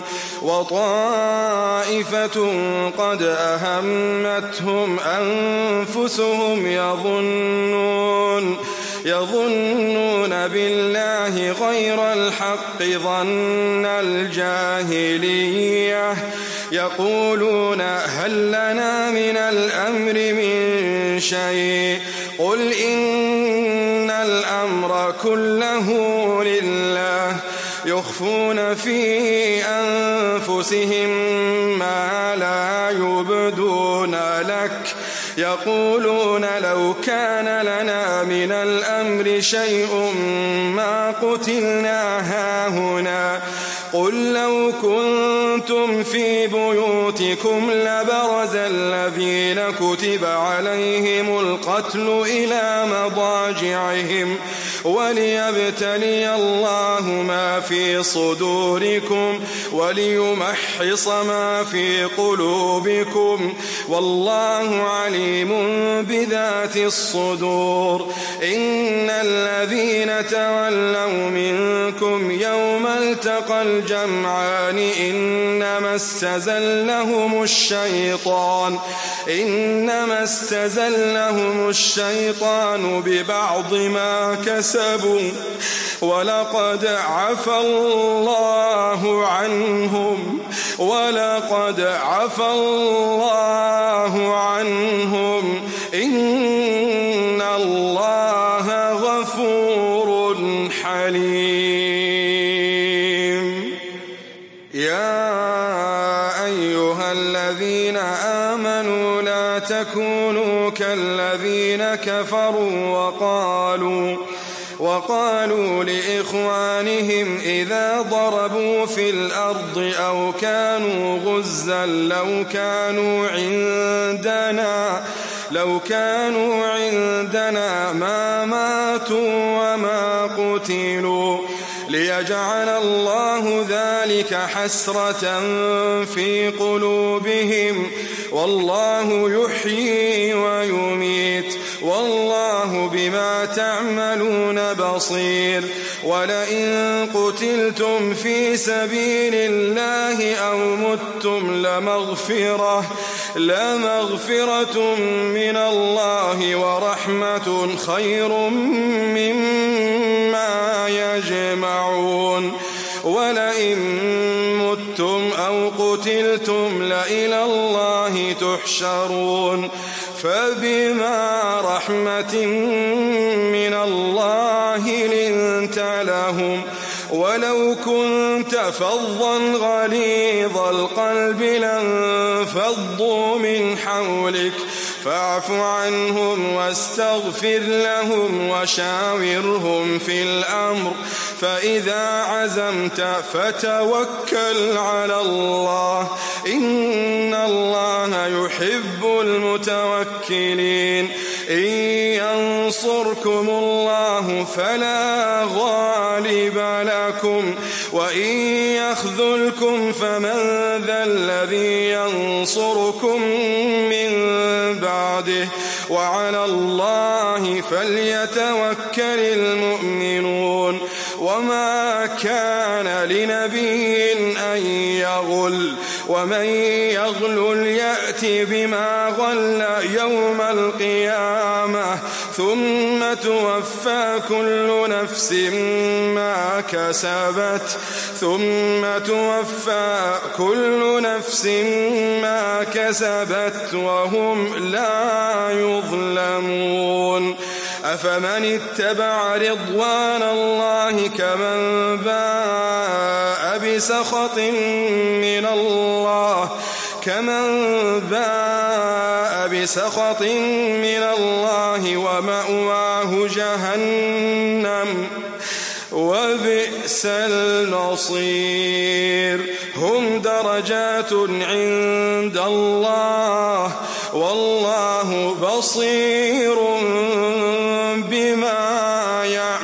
وطائفة قد أهمتهم أنفسهم يظنون يظنون بالله غير الحق ظن الجاهلية يقولون هل لنا من الأمر من شيء قل إن الأمر كله لله يخفون في أنفسهم ما لا يبدون لك يقولون لو كان لنا من الأمر شيء ما قتلنا هاهنا قل لو كنتم في بيوتكم لبرز الذين كتب عليهم القتل إلى مضاجعهم وليبتلي الله ما في صدوركم وليمحص ما في قلوبكم والله عليم بذات الصدور. إن الذين تولوا منكم يوم التقى الجمعان إنما استزلهم الشيطان إنما استزلهم الشيطان ببعض ما كسبوا ولقد عفا الله عنهم ولقد عفا الله عنهم إن الله غفور حليم. يا أيها الذين آمنوا لا تكونوا كالذين كفروا وقالوا وقالوا لإخوانهم إذا ضربوا في الأرض أو كانوا غزا لو كانوا عندنا لو كانوا عندنا ما ماتوا وما قتلوا ليجعل الله ذلك حسرة في قلوبهم والله يحيي ويميت والله بما تعملون بصير. ولئن قتلتم في سبيل الله أو متم لمغفرة لمغفرة من الله ورحمة خير مما يجمعون. ولئن متم أو قتلتم لإلى الله تحشرون. فبما رحمة من الله لنت لهم ولو كنت فظا غليظ القلب لانفضوا من حولك فاعف عنهم واستغفر لهم وشاورهم في الأمر فإذا عزمت فتوكل على الله إن الله يحب المتوكلين. إن ينصركم الله فلا غالب لكم وإن يخذلكم فمن ذا الذي ينصركم من بعده وعلى الله فليتوكل المؤمنون. وما كان لنبي أن يغل ومن يغلل يأت بما غل يوم القيامة ثم توفى كل نفس ما كسبت ثم توفى كل نفس ما كسبت وهم لا يظلمون. أفمن اتبع رضوان الله كمن باء بسخط من الله كمن باء بسخط من الله ومأواه جهنم وبئس المصير. هم درجات عند الله والله بصير بما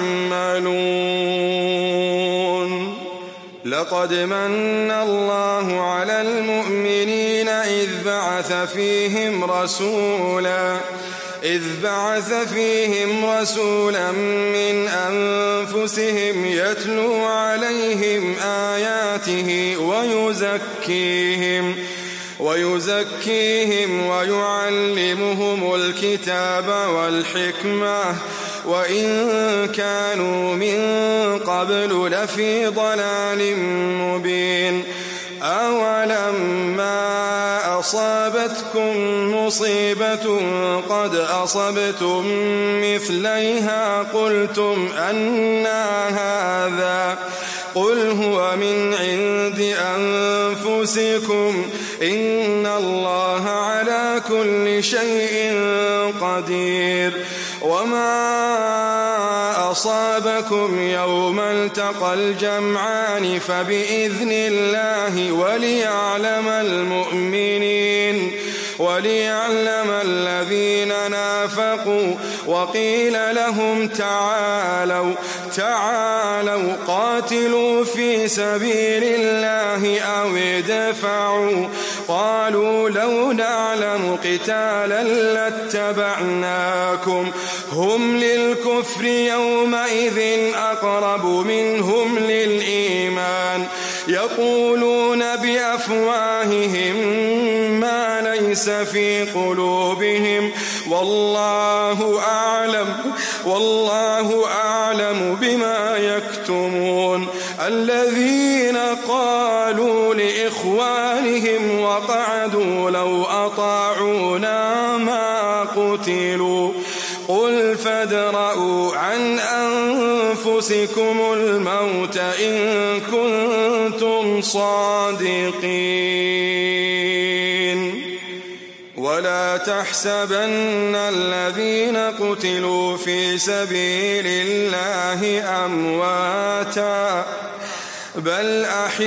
يعملون. لقد من الله على المؤمنين إذ بعث فيهم رسولا إذ بعث فيهم رسولا من أنفسهم يتلو عليهم آياته ويزكيهم ويزكيهم ويعلمهم الكتاب والحكمة وإن كانوا من قبل لفي ضلال مبين. أولما أصابتكم مصيبة قد أصبتم مثليها قلتم أنى هذا قل هو من عند أنفسكم إن الله على كل شيء قدير. وما أصابكم يوم التقى الجمعان فبإذن الله وليعلم المؤمنين وليعلم الذين نافقوا. وقيل لهم تعالوا تعالوا قاتلوا في سبيل الله أو ادفعوا قالوا لو نعلم قتالا لاتبعناكم هم للكفر يومئذ أقرب منهم للإيمان يقولون بأفواههم ما ليس في قلوبهم والله أعلم والله أعلم بما يكتمون. الذين قالوا لإخوانهم وقعدوا لو أطاعونا ما قتلوا قل فادرءوا عن أنفسكم الموت إن كنتم صادقين. ولا تحسبن الذين قتلوا في سبيل الله أمواتا بل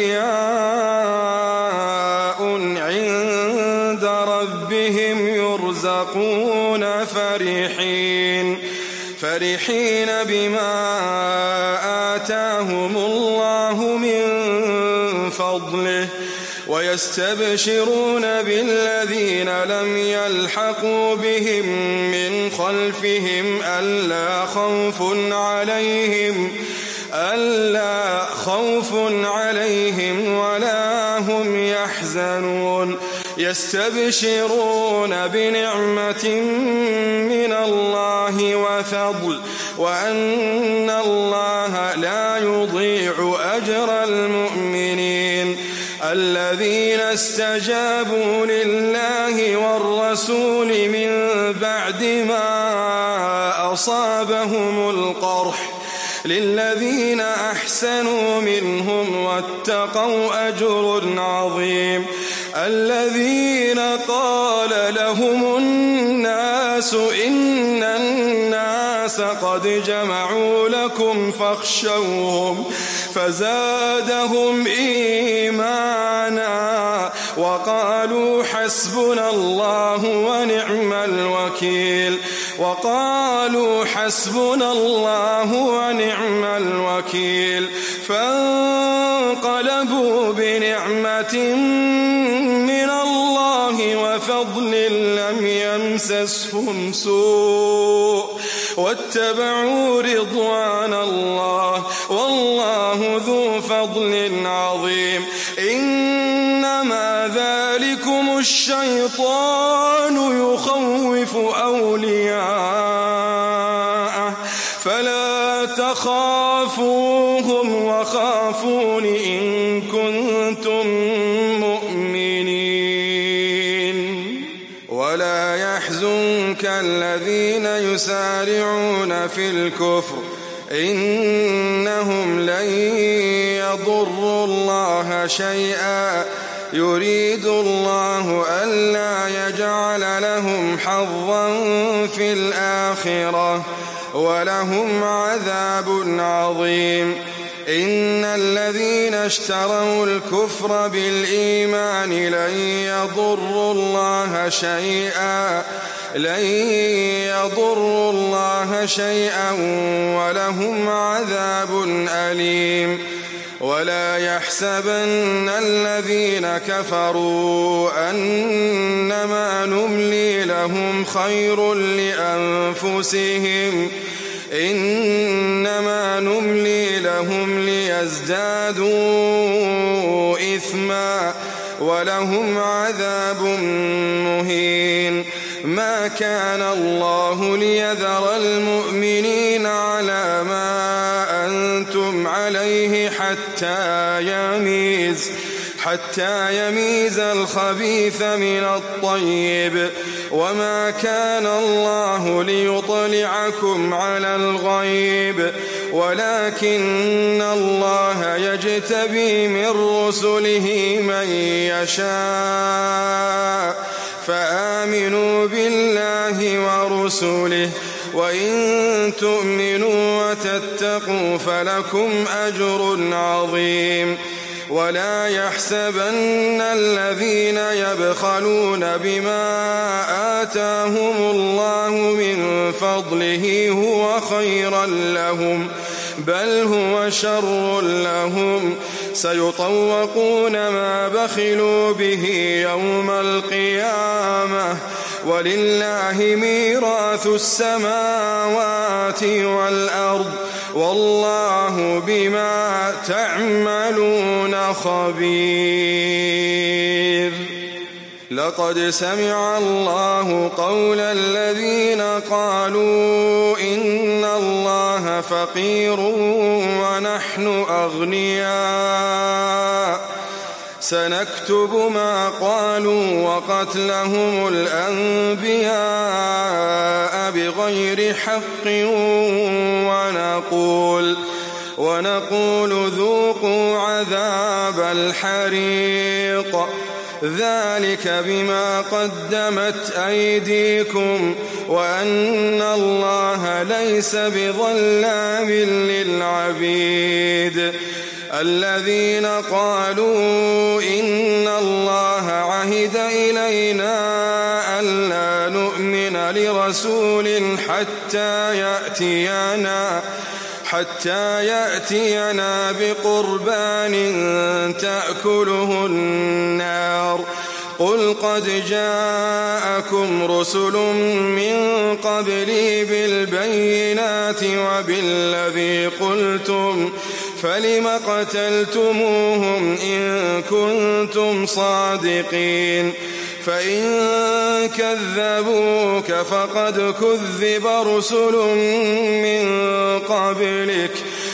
أحياء عند ربهم يرزقون فرحين فرحين بما آتاهم الله من فضله ويستبشرون بالذين لم يلحقوا بهم من خلفهم ألا خوف عليهم ألا خوف عليهم ولا هم يحزنون. يستبشرون بنعمة من الله وفضل وأن الله لا يضيع أجر المؤمنين. الذين استجابوا لله والرسول من بعد ما أصابهم القرح للذين أحسنوا منهم واتقوا أجر عظيم. الذين قال لهم الناس إن الناس قد جمعوا لكم فاخشوهم فزادهم إيمانا وقالوا حسبنا الله ونعم الوكيل وقالوا حسبنا الله ونعم الوكيل. فانقلبوا بنعمة من الله وفضل لم يمسسهم سوء واتبعوا رضوان الله والله ذو فضل عظيم. إنما ذلكم الشيطان يخوف أولياءه فلا تخافوهم وخافون إن كنتم مؤمنين. ولا يحزنك الذين يسارعون في الكفر إنهم لن يضروا الله شيئا يريد الله ألا يجعل لهم حظا في الآخرة ولهم عذاب عظيم. إن الذين اشتروا الكفر بالإيمان لن يضروا الله شيئا لن يضروا الله شيئا ولهم عذاب أليم. ولا يحسبن الذين كفروا أنما نملي لهم خير لأنفسهم إنما نملي لهم ليزدادوا إثما ولهم عذاب مهين. ما كان الله ليذر المؤمنين على ما أنتم عليه حتى يميز حتى يميز الخبيث من الطيب وما كان الله ليطلعكم على الغيب ولكن الله يجتبي من رسله من يشاء فآمنوا بالله ورسله وإن تؤمنوا وتتقوا فلكم أجر عظيم. ولا يحسبن الذين يبخلون بما آتاهم الله من فضله هو خيرا لهم بل هو شر لهم سيطوقون ما بخلوا به يوم القيامة ولله ميراث السماوات والأرض والله بما تعملون خبير. لقد سمع الله قول الذين قالوا إن الله فقير ونحن أغنياء سنكتب ما قالوا وقتلهم الأنبياء بغير حق ونقول ونقول ذوقوا عذاب الحريق ذلك بما قدمت أيديكم وأن الله ليس بظلام للعبيد. الذين قالوا إن الله عهد إلينا ألا نؤمن لرسول حتى يأتينا حتى يأتينا بقربان تأكله النار قل قد جاءكم رسل من قبلي بالبينات وبالذي قلتم فلم قتلتموهم إن كنتم صادقين فإن كذبوك فقد كذب رسل من قبلك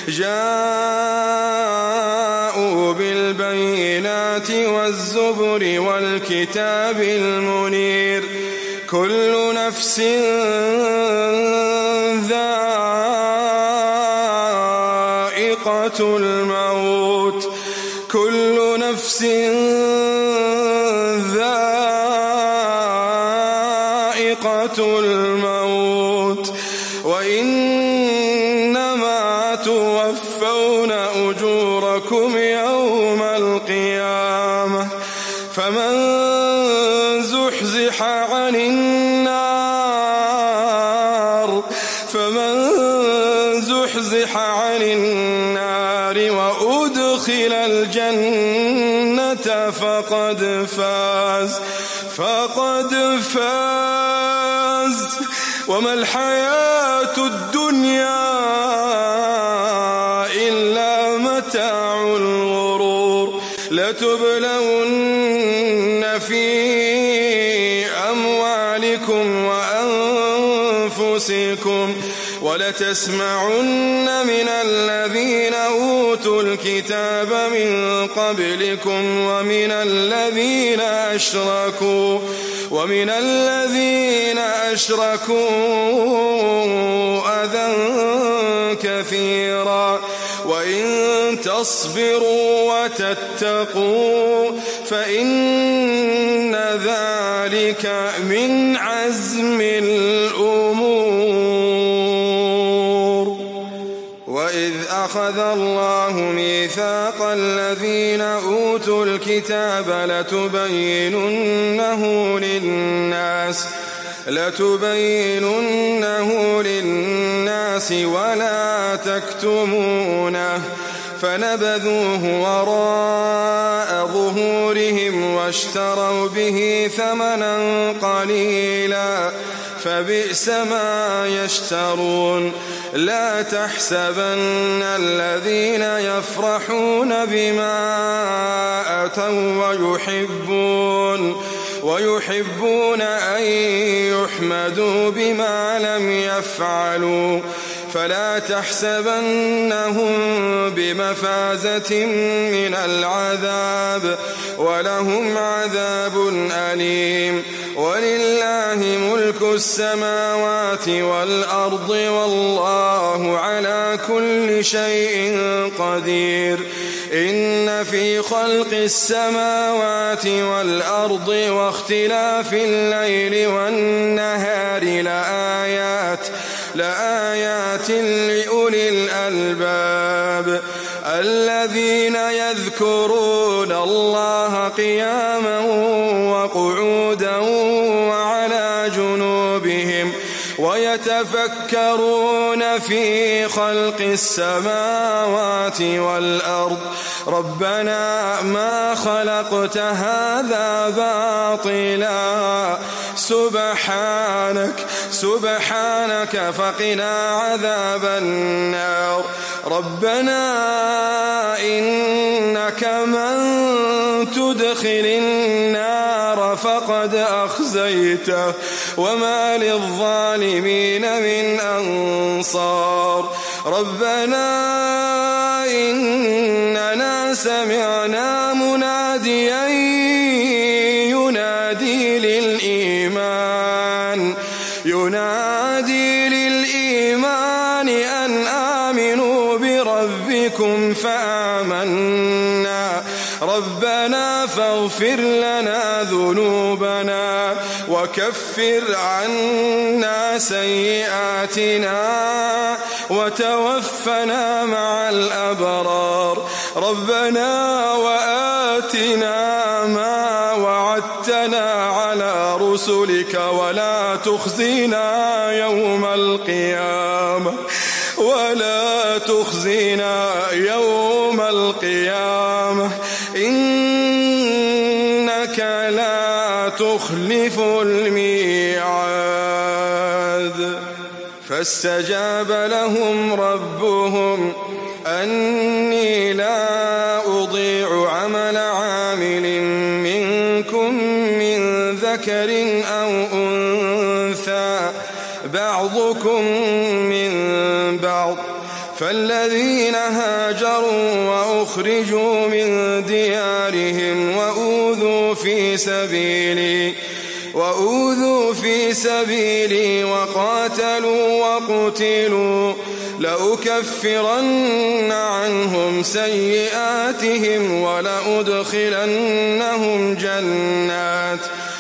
جاءوا بالبينات والزبر والكتاب المنير كل نفس ذائقة الموت كل نفس ذائقة الموت وإنما توفون أجوركم يوم القيامة فمن زحزح عن النار فمن زحزح عن النار وأدخل الجنة فقد فاز فقد فاز وما الحياة الدنيا إلا متاع الغرور لتبلون في أموالكم وأنفسكم ولتسمعن من الذين أوتوا الكتاب من قبلكم ومن الذين أشركوا ومن الذين أشركوا أذى كثيرا وإن تصبروا وتتقوا فإن ذلك من عزم الأمور. وإذ أخذ الله ميثاق الذين أوتوا الكتاب لتبيننه للناس لتبيننه للناس ولا تكتمونه فنبذوه وراء ظهورهم واشتروا به ثمنا قليلا فبئس ما يشترون. لا تحسبن الذين يفرحون بما أتوا ويحبون ويحبون أن يحمدوا بما لم يفعلوا فلا تحسبنهم بمفازة من العذاب ولهم عذاب أليم. ولله ملك السماوات والأرض والله على كل شيء قدير. إن في خلق السماوات والأرض واختلاف الليل والنهار لآيات لآيات لأولي الألباب الذين يذكرون الله قياما وقعودا وعلى جنوبهم ويتفكرون في خلق السماوات والأرض ربنا ما خلقت هذا باطلا سبحانك سبحانك فقنا عذاب النار ربنا إنك من تدخل النار فقد أخزيته وما للظالمين من أنصار ربنا إننا سمعنا مناديا ينادي للإيمان ينادي للإيمان أن آمنوا بربكم فآمنا ربنا فاغفر لنا ذنوبنا وكفر عنا سيئاتنا وتوفنا مع الأبرار ربنا وآتنا ما وعدتنا على رسلك ولا تخزنا يوم القيامة ولا تخزنا يوم القيامة إنك لا تخلف الميعاد فاستجاب لهم ربهم أني لا أضيع عمل عامل منكم من ذكر أو أنثى بعضكم من بعض فالذين هاجروا وأخرجوا من ديارهم وأوذوا في سبيلي وأوذوا في سبيلي وقاتلوا وقتلوا لأكفرن عنهم سيئاتهم ولأدخلنهم جنات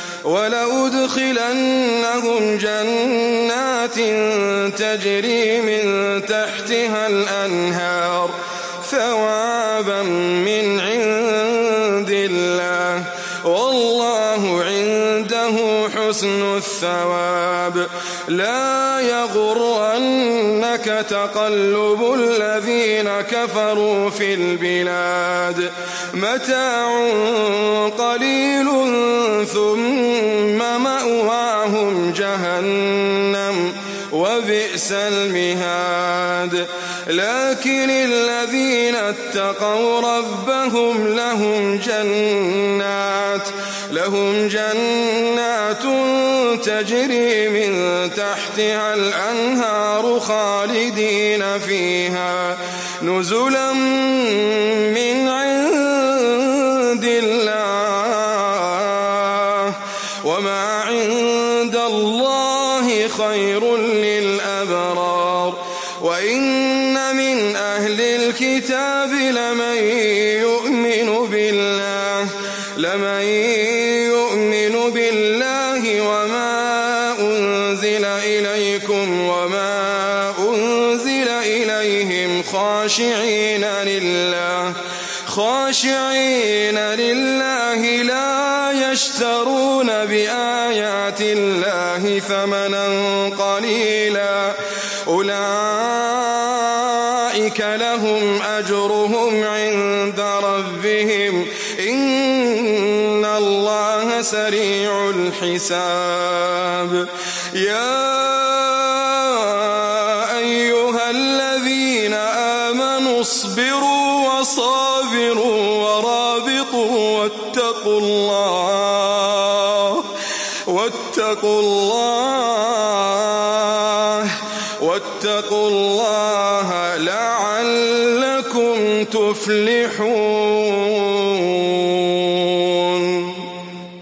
ولأدخلنهم جنات تجري من تحتها الأنهار ثوابا من عند الله والله عنده حسن الثواب لا يغرنك تقلب الذين كفروا في البلاد متاع قليل ثم مأواهم جهنم وبئس المهاد لكن الذين اتقوا ربهم لهم جنات لهم جنات تجري من تحتها الأنهار خالدين فيها نزلا من عند الله وما عند الله خير للأبرار وإن من أهل الكتاب لمن يؤمن بالله لمن يؤمن بالله وما أنزل إليكم وما أنزل إليهم خاشعين لله خاشعين لله لا يشترون بآيات الله ثمنا قليلا أولئك لهم أجرهم عند ربهم إن الله سريع الحساب يا أيها الذين آمنوا اصبروا وصابروا ورابطوا واتقوا الله واتقوا الله واتقوا الله لعلكم تفلحون.